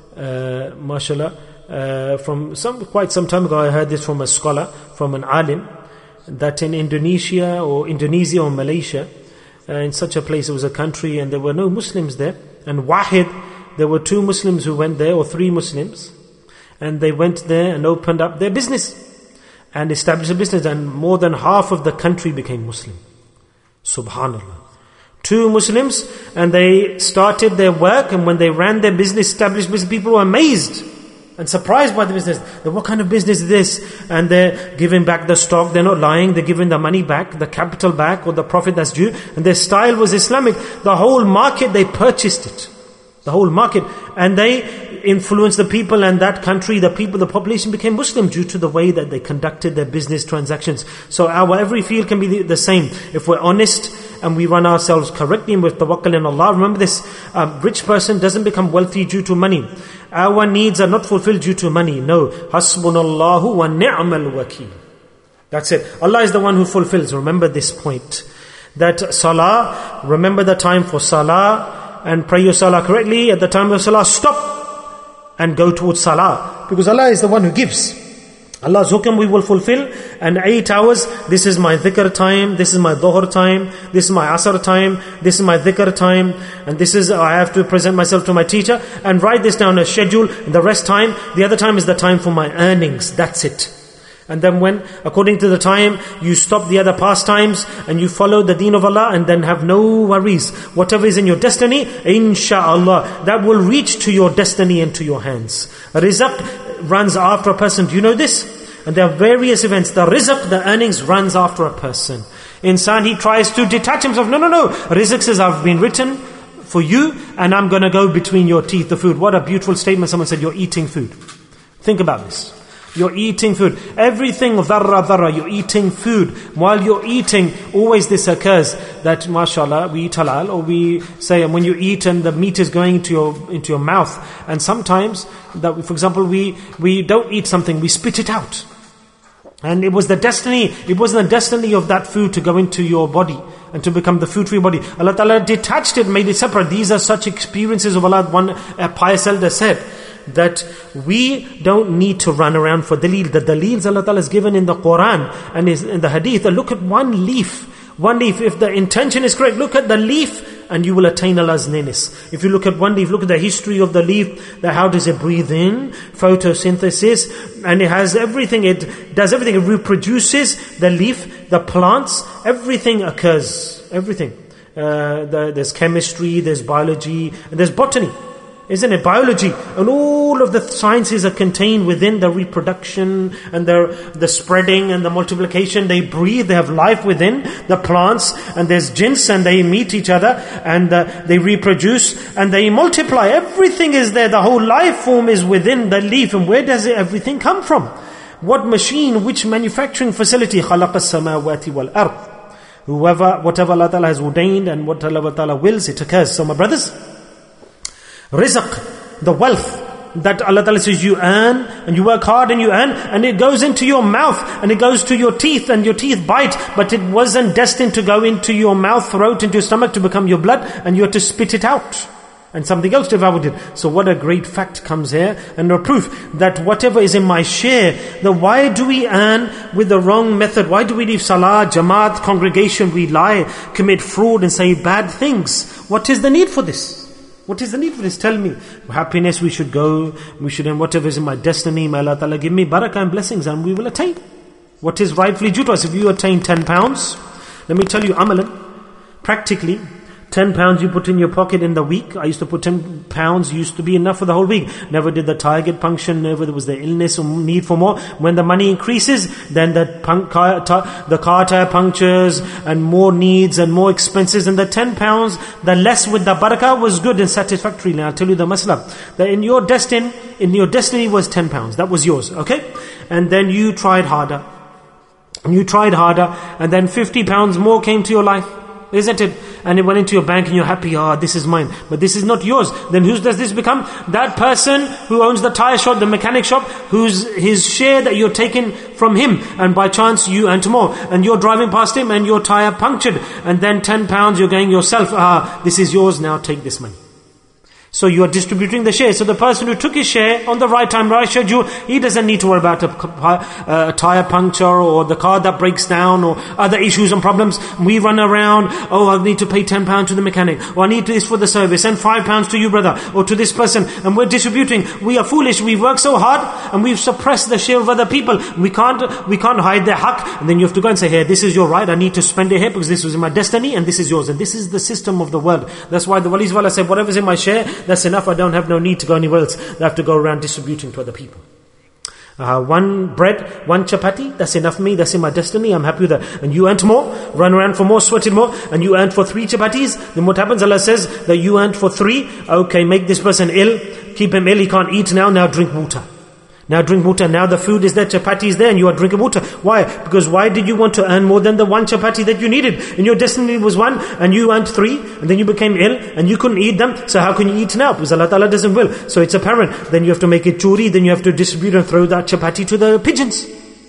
uh, mashallah, Uh, from some quite some time ago, I heard this from a scholar, from an alim, that in Indonesia or Indonesia or Malaysia, uh, in such a place, it was a country and there were no Muslims there. And wahid, there were two Muslims who went there, or three Muslims, and they went there and opened up their business and established a business, and more than half of the country became Muslim. Subhanallah. Two Muslims, and they started their work, and when they ran their business, established business, people were amazed and surprised by the business. What kind of business is this? And they're giving back the stock. They're not lying. They're giving the money back, the capital back, or the profit that's due. And their style was Islamic. The whole market, they purchased it. The whole market. And they influenced the people, and that country, the people, the population became Muslim due to the way that they conducted their business transactions. So our every field can be the, the same. If we're honest and we run ourselves correctly and with tawakkul in Allah. Remember this, a rich person doesn't become wealthy due to money. Our needs are not fulfilled due to money. No. Hasbunallahu wa ni'mal wakeel. That's it. Allah is the one who fulfills. Remember this point. That salah, remember the time for salah, and pray your salah correctly. At the time of salah, stop and go towards salah. Because Allah is the one who gives. Allah's hukam we will fulfill. And eight hours, this is my dhikr time, this is my dhuhr time, this is my asr time, this is my dhikr time, and this is, I have to present myself to my teacher, and write this down as schedule. And the rest time, the other time is the time for my earnings. That's it. And then when, according to the time, you stop the other pastimes and you follow the deen of Allah, and then have no worries. Whatever is in your destiny, insha'Allah, that will reach to your destiny and to your hands. Rizq runs after a person. Do you know this? And there are various events. The rizq, the earnings, runs after a person. Insan, he tries to detach himself. No, no, no. Rizq says, I've been written for you, and I'm going to go between your teeth, the food. What a beautiful statement. Someone said, you're eating food. Think about this. You're eating food. Everything, dharra, dharra, you're eating food. While you're eating, always this occurs, that mashallah, we eat halal, or we say, and when you eat and the meat is going into your into your mouth, and sometimes, that, for example, we, we don't eat something, we spit it out. And it was the destiny, it wasn't the destiny of that food to go into your body and to become the food for your body. Allah Ta'ala detached it, made it separate. These are such experiences of Allah. One a pious elder said that we don't need to run around for daleel. The daleels Allah Ta'ala has given in the Quran and is in the Hadith. Look at one leaf. One leaf, if the intention is correct, look at the leaf and you will attain Allah's nearness. If you look at one leaf, look at the history of the leaf, that how does it breathe in, photosynthesis, and it has everything, it does everything, it reproduces the leaf, the plants, everything occurs, everything. Uh, the, there's chemistry, there's biology, and there's botany. Isn't it? Biology. And all of the sciences are contained within the reproduction and the, the spreading and the multiplication. They breathe, they have life within the plants, and there's jins and they meet each other and uh, they reproduce and they multiply. Everything is there. The whole life form is within the leaf. And where does it, everything come from? What machine, which manufacturing facility? خَلَقَ السَّمَاوَاتِ وَالْأَرْضِ. Whoever, whatever Allah Ta'ala has ordained and what Allah Ta'ala wills, it occurs. So my brothers, rizq, the wealth that Allah Ta'ala says you earn, and you work hard and you earn, and it goes into your mouth and it goes to your teeth and your teeth bite, but it wasn't destined to go into your mouth, throat, into your stomach to become your blood, and you have to spit it out and something else devoured it. So what a great fact comes here, and a proof that whatever is in my share, then why do we earn with the wrong method? Why do we leave salah, jamaat, congregation, we lie, commit fraud and say bad things? What is the need for this? What is the need for this? Tell me. Happiness, we should go, we should, and whatever is in my destiny, may Allah Ta'ala give me barakah and blessings, and we will attain what is rightfully due to us. If you attain ten pounds, let me tell you, amalan, practically, ten pounds you put in your pocket in the week. I used to put ten pounds, used to be enough for the whole week. Never did the tire get punctured, never was the illness or need for more. When the money increases, then the, punk, car, tar, the car tire punctures and more needs and more expenses. And the ten pounds, the less with the barakah was good and satisfactory. Now I'll tell you the masla. That in your destiny, in your destiny was ten pounds. That was yours, okay? And then you tried harder. And you tried harder. And then fifty pounds more came to your life. Isn't it? And it went into your bank and you're happy, ah, oh, this is mine. But this is not yours. Then whose does this become? That person who owns the tire shop, the mechanic shop, whose his share that you're taking from him. And by chance you earned more. And you're driving past him and your tire punctured. And then ten pounds you're going yourself, ah, this is yours, now take this money. So you are distributing the share. So the person who took his share on the right time, right schedule, he doesn't need to worry about a, a tire puncture or the car that breaks down or other issues and problems. We run around, oh, I need to pay ten pounds to the mechanic, or I need this for the service, and five pounds to you, brother, or to this person. And we're distributing. We are foolish. We've worked so hard and we've suppressed the share of other people. We can't, we can't hide their haqq. And then you have to go and say, hey, this is your right. I need to spend it here because this was in my destiny and this is yours. And this is the system of the world. That's why the walis wala said, whatever's in my share, that's enough. I don't have no need to go anywhere else. I have to go around distributing to other people. Uh, one bread, one chapati, that's enough for me, that's in my destiny, I'm happy with that. And you earned more, run around for more, sweated more, and you earned for three chapatis, then what happens? Allah says that you earned for three, okay, make this person ill, keep him ill, he can't eat now, now drink water. Now drink water. Now the food is there, chapati is there, and you are drinking water. Why? Because why did you want to earn more than the one chapati that you needed? And your destiny was one, and you earned three, and then you became ill, and you couldn't eat them. So how can you eat now? Because Allah Ta'ala doesn't will. So it's apparent. Then you have to make it churi, then you have to distribute and throw that chapati to the pigeons.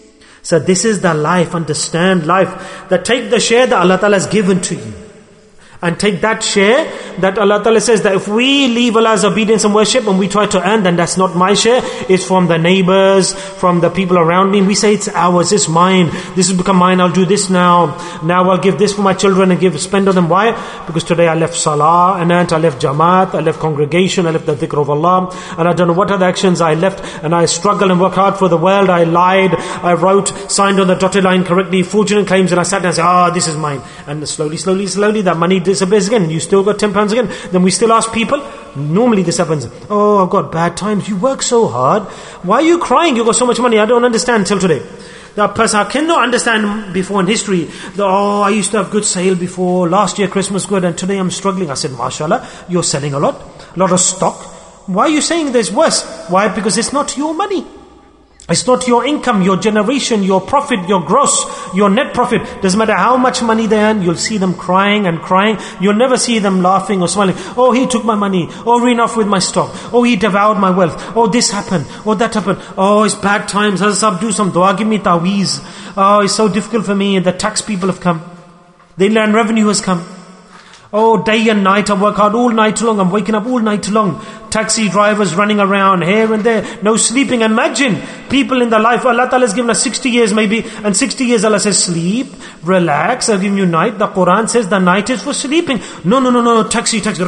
So this is the life, understand life. That take the share that Allah Ta'ala has given to you. And take that share that Allah Ta'ala says that if we leave Allah's obedience and worship and we try to earn, then that's not my share. It's from the neighbors, from the people around me. And we say it's ours, it's mine. This has become mine, I'll do this now. Now I'll give this for my children and give spend on them. Why? Because today I left salah and earned, I left jamaat, I left congregation, I left the dhikr of Allah. And I don't know what other actions I left. And I struggled and worked hard for the world. I lied, I wrote, signed on the dotted line correctly, fraudulent claims, and I sat down and said, ah, oh, this is mine. And slowly, slowly, slowly that money disappears again. You still got ten pounds again. Then we still ask people. Normally this happens. Oh, I've got bad times. You work so hard. Why are you crying? You got so much money. I don't understand till today. That person I cannot understand before in history. That, oh, I used to have good sale before. Last year Christmas good, and today I'm struggling. I said, mashallah, you're selling a lot, a lot of stock. Why are you saying there's worse? Why? Because it's not your money. It's not your income, your generation, your profit, your gross, your net profit. Doesn't matter how much money they earn, you'll see them crying and crying. You'll never see them laughing or smiling. Oh, he took my money. Oh, ran off with my stock. Oh, he devoured my wealth. Oh, this happened. Oh, that happened. Oh, it's bad times. Hazrat, do some dua, give me taweez. Oh, it's so difficult for me. The tax people have come. The inland revenue has come. Oh, day and night, I work hard all night long. I'm waking up all night long. Taxi drivers running around here and there. No sleeping. Imagine people in their life. Allah Ta'ala has given us sixty years maybe. And sixty years Allah says, sleep, relax. I've given you night. The Quran says the night is for sleeping. No, no, no, no. Taxi, taxi.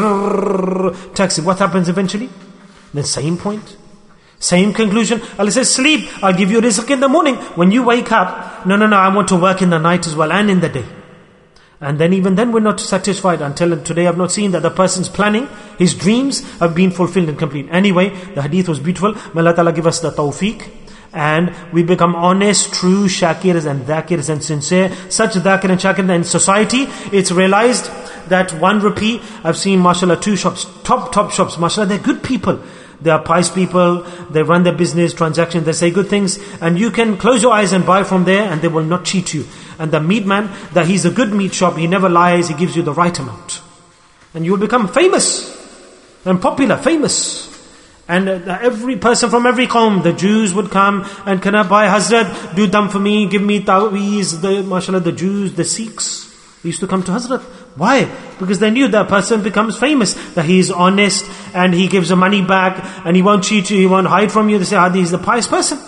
Taxi. What happens eventually? The same point. Same conclusion. Allah says, sleep. I'll give you rizq in the morning. When you wake up, no, no, no. I want to work in the night as well and in the day. And then even then we're not satisfied until today I've not seen that the person's planning, his dreams have been fulfilled and complete. Anyway, the hadith was beautiful. May Allah Ta'ala give us the tawfiq. And we become honest, true shakirs and dhakirs and sincere. Such dhakir and shakir in society, it's realized that one rupee, I've seen mashallah two shops, top, top shops, mashallah, they're good people. They are pious people, they run their business, transactions, they say good things, and you can close your eyes and buy from there and they will not cheat you. And the meat man, that he's a good meat shop, he never lies, he gives you the right amount. And you will become famous and popular, famous. And uh, every person from every qawm, the Jews would come and, can I buy Hazrat, do dam for me, give me taweez, the, mashallah, the Jews, the Sikhs. They used to come to Hazrat. Why? Because they knew that person becomes famous, that he is honest and he gives the money back and he won't cheat you, he won't hide from you. They say, ah, he's the pious person.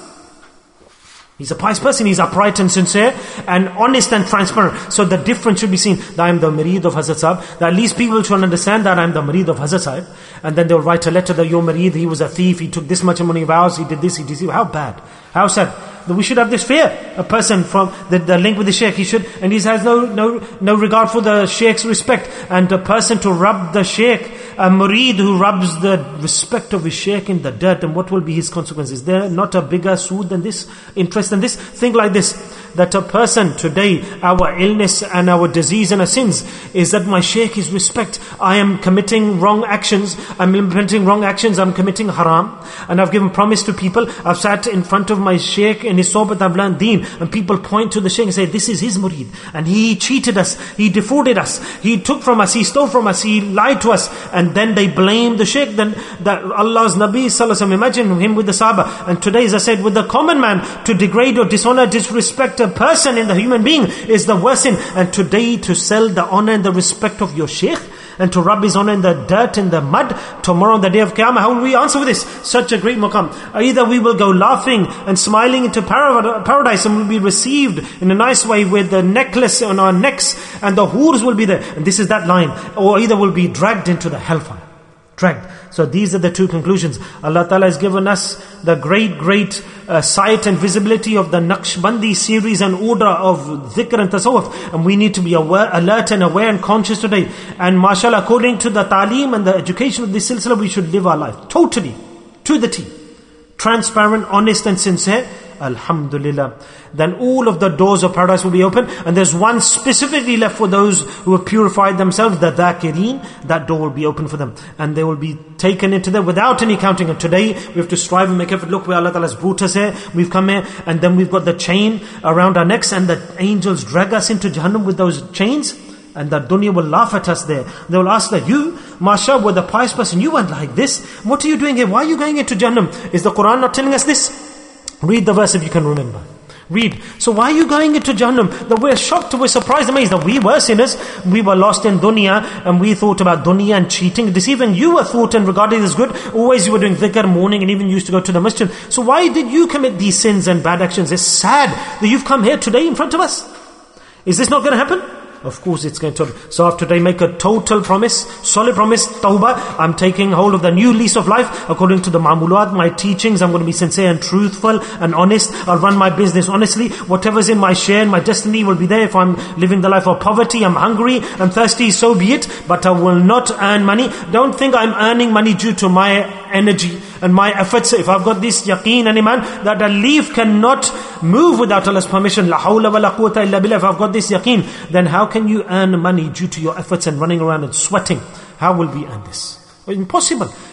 He's a pious person, he's upright and sincere and honest and transparent. So the difference should be seen, that I am the Mareed of Hazrat Sahib. That at least people should understand that I am the Mareed of Hazrat Sahib. And then they'll write a letter that your Mareed, he was a thief, he took this much money of ours, he did this, he did this. How bad? How sad? That we should have this fear. A person from the, the link with the sheikh, he should, and he has no no no regard for the sheikh's respect. And a person to rub the sheikh, a murid who rubs the respect of his sheikh in the dirt, and what will be his consequences? Is there not a bigger sood than this, interest than this? Think like this, that a person today, our illness and our disease and our sins is that my sheikh is respect. I am committing wrong actions, I'm implementing wrong actions, I'm committing haram, and I've given promise to people. I've sat in front of my sheikh in his sohbat, I've learned deen, and people point to the sheikh and say, this is his murid, and he cheated us, he defrauded us, he took from us, he stole from us, he lied to us, and then they blame the sheikh. Then that Allah's Nabi Sallallahu Alaihi Wasallam, imagine him with the Sahaba. And today, as I said, with the common man, to degrade or dishonor, disrespect a person in the human being is the worst sin. And today, to sell the honor and the respect of your sheikh, and to rub his honor in the dirt, in the mud, tomorrow on the day of Qiyamah, how will we answer for this? Such a great maqam. Either we will go laughing and smiling into paradise and will be received in a nice way with the necklace on our necks and the hoors will be there. And this is that line. Or either we'll be dragged into the hellfire. Dragged. So these are the two conclusions. Allah Ta'ala has given us the great, great uh, sight and visibility of the Naqshbandi series and order of dhikr and tasawwuf. And we need to be aware, alert and aware and conscious today. And mashallah, according to the ta'aleem and the education of this silsila, we should live our life totally, to the T. Transparent, honest and sincere. Alhamdulillah. Then all of the doors of paradise will be open. And there's one specifically left for those who have purified themselves, the dhakireen. That door will be open for them. And they will be taken into there without any counting. And today we have to strive and make effort. Look where Allah Ta'ala has brought us here. We've come here and then we've got the chain around our necks and the angels drag us into Jahannam with those chains. And the dunya will laugh at us there. They will ask that you, Masha, were the pious person, you weren't like this. What are you doing here? Why are you going into Jahannam? Is the Quran not telling us this? Read the verse if you can remember. Read. So why are you going into Jahannam? That we're shocked, we're surprised, amazed that we were sinners. We were lost in dunya and we thought about dunya and cheating, deceiving. You were thought and regarded as good. Always you were doing dhikr, mourning and even used to go to the masjid. So why did you commit these sins and bad actions? It's sad that you've come here today in front of us. Is this not going to happen? Of course it's going to. So after today, make a total promise, solid promise, tawbah. I'm taking hold of the new lease of life according to the ma'mulat, my teachings. I'm going to be sincere and truthful and honest. I'll run my business honestly. Whatever's in my share, my destiny will be there. If I'm living the life of poverty, I'm hungry, I'm thirsty, so be it. But I will not earn money. Don't think I'm earning money due to my energy and my efforts. If I've got this yaqeen and iman that a leaf cannot move without Allah's permission, la hawla wa la quwwata illa billah. If I've got this yaqeen, then how can you earn money due to your efforts and running around and sweating? How will we earn this? Impossible.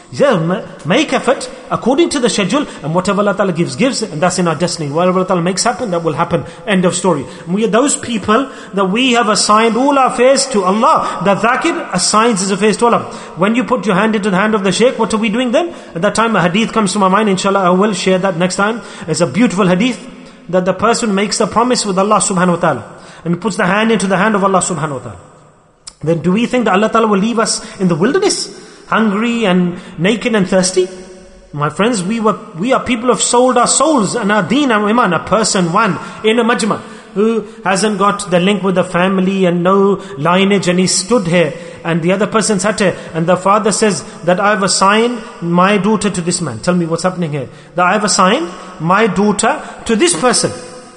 Yeah, make effort according to the schedule, and whatever Allah Ta'ala gives, gives, and that's in our destiny. Whatever Allah Ta'ala makes happen, that will happen. End of story. We are those people that we have assigned all our affairs to Allah. The dhakir assigns his affairs to Allah. When you put your hand into the hand of the shaykh, what are we doing then? At that time a hadith comes to my mind, inshallah I will share that next time. It's a beautiful hadith that the person makes the promise with Allah subhanahu wa ta'ala and puts the hand into the hand of Allah subhanahu wa ta'ala. Then do we think that Allah Ta'ala will leave us in the wilderness, hungry and naked and thirsty? My friends, we were we are people who have sold our souls and our deen and iman. A person, one, in a majma, who hasn't got the link with the family and no lineage, and he stood here, and the other person sat here, and the father says that I have assigned my daughter to this man. Tell me what's happening here. That I have assigned my daughter to this person.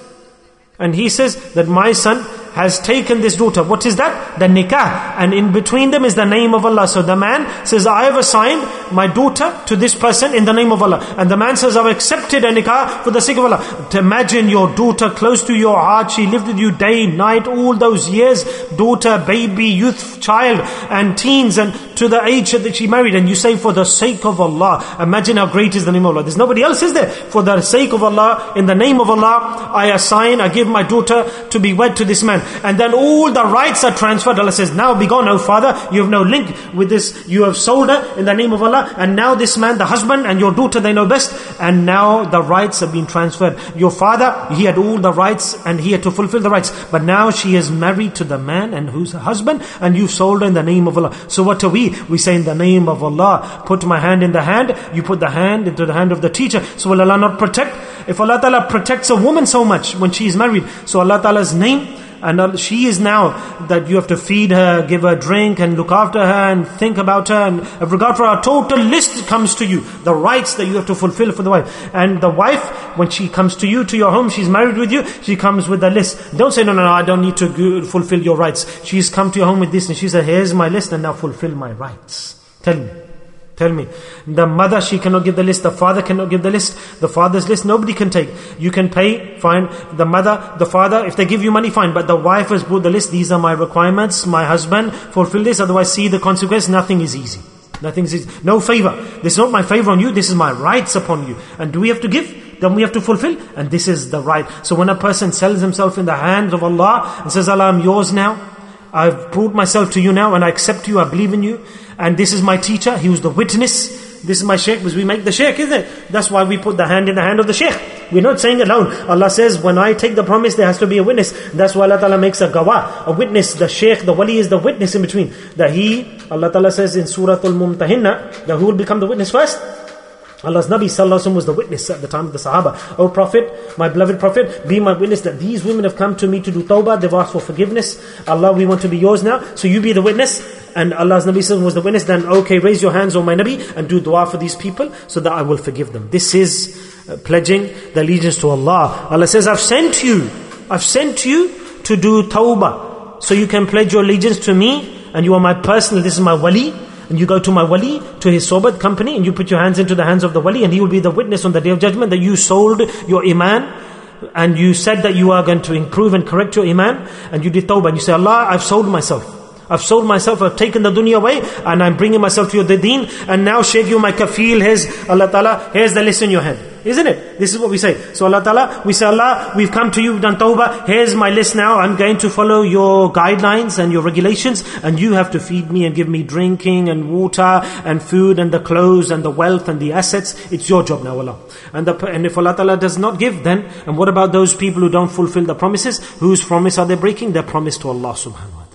And he says that my son has taken this daughter. What is that? The nikah. And in between them is the name of Allah. So the man says, I have assigned my daughter to this person in the name of Allah. And the man says, I've accepted a nikah for the sake of Allah. To imagine your daughter close to your heart. She lived with you day, night, all those years. Daughter, baby, youth, child, and teens, and to the age that she married. And you say, for the sake of Allah. Imagine how great is the name of Allah. There's nobody else, is there? For the sake of Allah, in the name of Allah, I assign, I give my daughter to be wed to this man. And then all the rights are transferred. Allah says, now be gone, O father. You have no link with this. You have sold her in the name of Allah. And now this man, the husband and your daughter, they know best. And now the rights have been transferred. Your father, he had all the rights and he had to fulfill the rights. But now she is married to the man and who's her husband, and you've sold her in the name of Allah. So what are we? We say in the name of Allah. Put my hand in the hand. You put the hand into the hand of the teacher. So will Allah not protect? If Allah Ta'ala protects a woman so much when she is married, so Allah Ta'ala's name, and she is now that you have to feed her, give her drink, and look after her, and think about her, and have regard for her. A total list comes to you. The rights that you have to fulfill for the wife. And the wife, when she comes to you, to your home, she's married with you, she comes with a list. Don't say, no, no, no, I don't need to go fulfill your rights. She's come to your home with this, and she said, here's my list, and now fulfill my rights. Tell me. Tell me. The mother, she cannot give the list. The father cannot give the list. The father's list, nobody can take. You can pay, fine. The mother, the father, if they give you money, fine. But the wife has put the list. These are my requirements. My husband, fulfill this. Otherwise, see the consequence. Nothing is easy. Nothing is easy. No favor. This is not my favor on you. This is my rights upon you. And do we have to give? Then we have to fulfill. And this is the right. So when a person sells himself in the hands of Allah and says, Allah, I'm yours now. I've proved myself to you now, and I accept you, I believe in you. And this is my teacher, he was the witness. This is my shaykh, because we make the shaykh, isn't it? That's why we put the hand in the hand of the shaykh. We're not saying alone. Allah says, when I take the promise, there has to be a witness. That's why Allah Ta'ala makes a gawah, a witness. The shaykh, the wali is the witness in between. That he, Allah Ta'ala says in Surah Al-Mumtahinna, that who will become the witness first? Allah's Nabi Sallallahu Alaihi Wasallam was the witness at the time of the Sahaba. O Prophet, my beloved Prophet, be my witness that these women have come to me to do tawbah, they've asked for forgiveness. Allah, we want to be yours now, so you be the witness. And Allah's Nabi Sallallahu Alaihi Wasallam was the witness. Then okay, raise your hands, O my Nabi, and do dua for these people, so that I will forgive them. This is uh, pledging the allegiance to Allah. Allah says, I've sent you, I've sent you to do tawbah, so you can pledge your allegiance to me, and you are my personal, this is my wali. And you go to my wali, to his sobat company, and you put your hands into the hands of the wali, and he will be the witness on the day of judgment that you sold your iman, and you said that you are going to improve and correct your iman, and you did tawbah, and you say, Allah, I've sold myself. I've sold myself, I've taken the dunya away, and I'm bringing myself to your deen, and now shaykh you my kafil, here's Allah Ta'ala, here's the list in your hand. Isn't it? This is what we say. So Allah Ta'ala, we say, Allah, we've come to you, we've done tawbah, here's my list now, I'm going to follow your guidelines and your regulations, and you have to feed me and give me drinking and water and food and the clothes and the wealth and the assets. It's your job now, Allah. And, the, and if Allah Ta'ala does not give, then, and what about those people who don't fulfill the promises? Whose promise are they breaking? Their promise to Allah subhanahu wa ta'ala.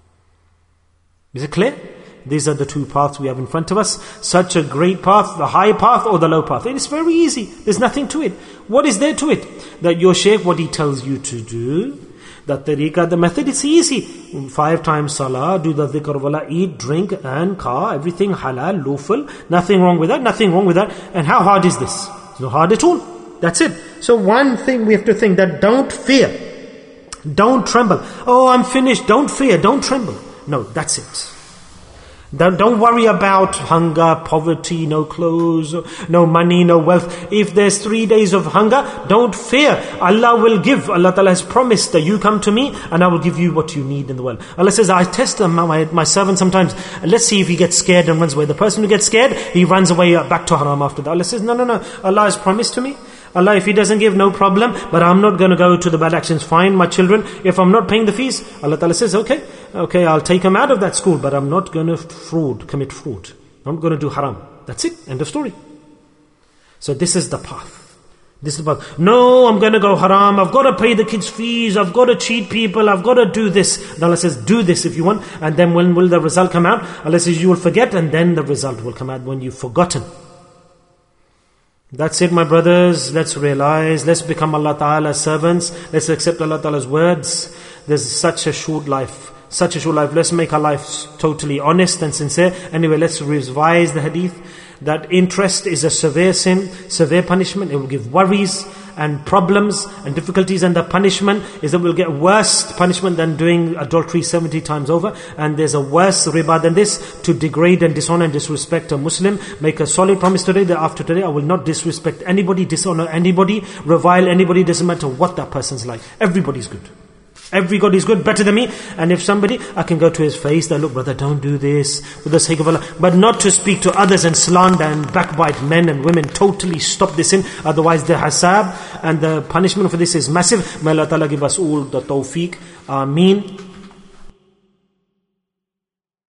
Is it clear? These are the two paths we have in front of us. Such a great path, the high path or the low path. It is very easy. There's nothing to it. What is there to it? That your shaykh, what he tells you to do, that tariqah, the method, it's easy. Five times salah, do the dhikr of Allah, eat, drink and car, everything halal, lawful. Nothing wrong with that, nothing wrong with that. And how hard is this? It's not hard at all. That's it. So one thing we have to think, that don't fear. Don't tremble. Oh, I'm finished. Don't fear, don't tremble. No, that's it. Don't, don't worry about hunger, poverty, no clothes, no money, no wealth. If there's three days of hunger, don't fear. Allah will give. Allah Ta'ala has promised that you come to me and I will give you what you need in the world. Allah says, I test them, my, my servant sometimes. Let's see if he gets scared and runs away. The person who gets scared, he runs away back to haram after that. Allah says, no, no, no. Allah has promised to me. Allah, if He doesn't give, no problem, but I'm not going to go to the bad actions. Fine, my children, if I'm not paying the fees, Allah Ta'ala says, okay, okay, I'll take them out of that school, but I'm not going to fraud, commit fraud. I'm not going to do haram. That's it, end of story. So this is the path. This is the path. No, I'm going to go haram, I've got to pay the kids' fees, I've got to cheat people, I've got to do this. And Allah says, do this if you want, and then when will the result come out? Allah says, you will forget, and then the result will come out when you've forgotten. That's it, my brothers. Let's realize, let's become Allah Ta'ala's servants. Let's accept Allah Ta'ala's words. There's such a short life. Such a short life. Let's make our lives totally honest and sincere. Anyway, let's revise the hadith. That interest is a severe sin, severe punishment. It will give worries and problems and difficulties, and the punishment is that we'll get worse punishment than doing adultery seventy times over. And there's a worse riba than this, to degrade and dishonor and disrespect a Muslim. Make a solid promise today that after today I will not disrespect anybody, dishonor anybody, revile anybody, doesn't matter what that person's like. Everybody's good. Everybody is good, better than me. And if somebody, I can go to his face, that look brother, don't do this for the sake of Allah. But not to speak to others and slander and backbite men and women. Totally stop this sin. Otherwise the hasab and the punishment for this is massive. May Allah Ta'ala give us all the tawfiq. Ameen.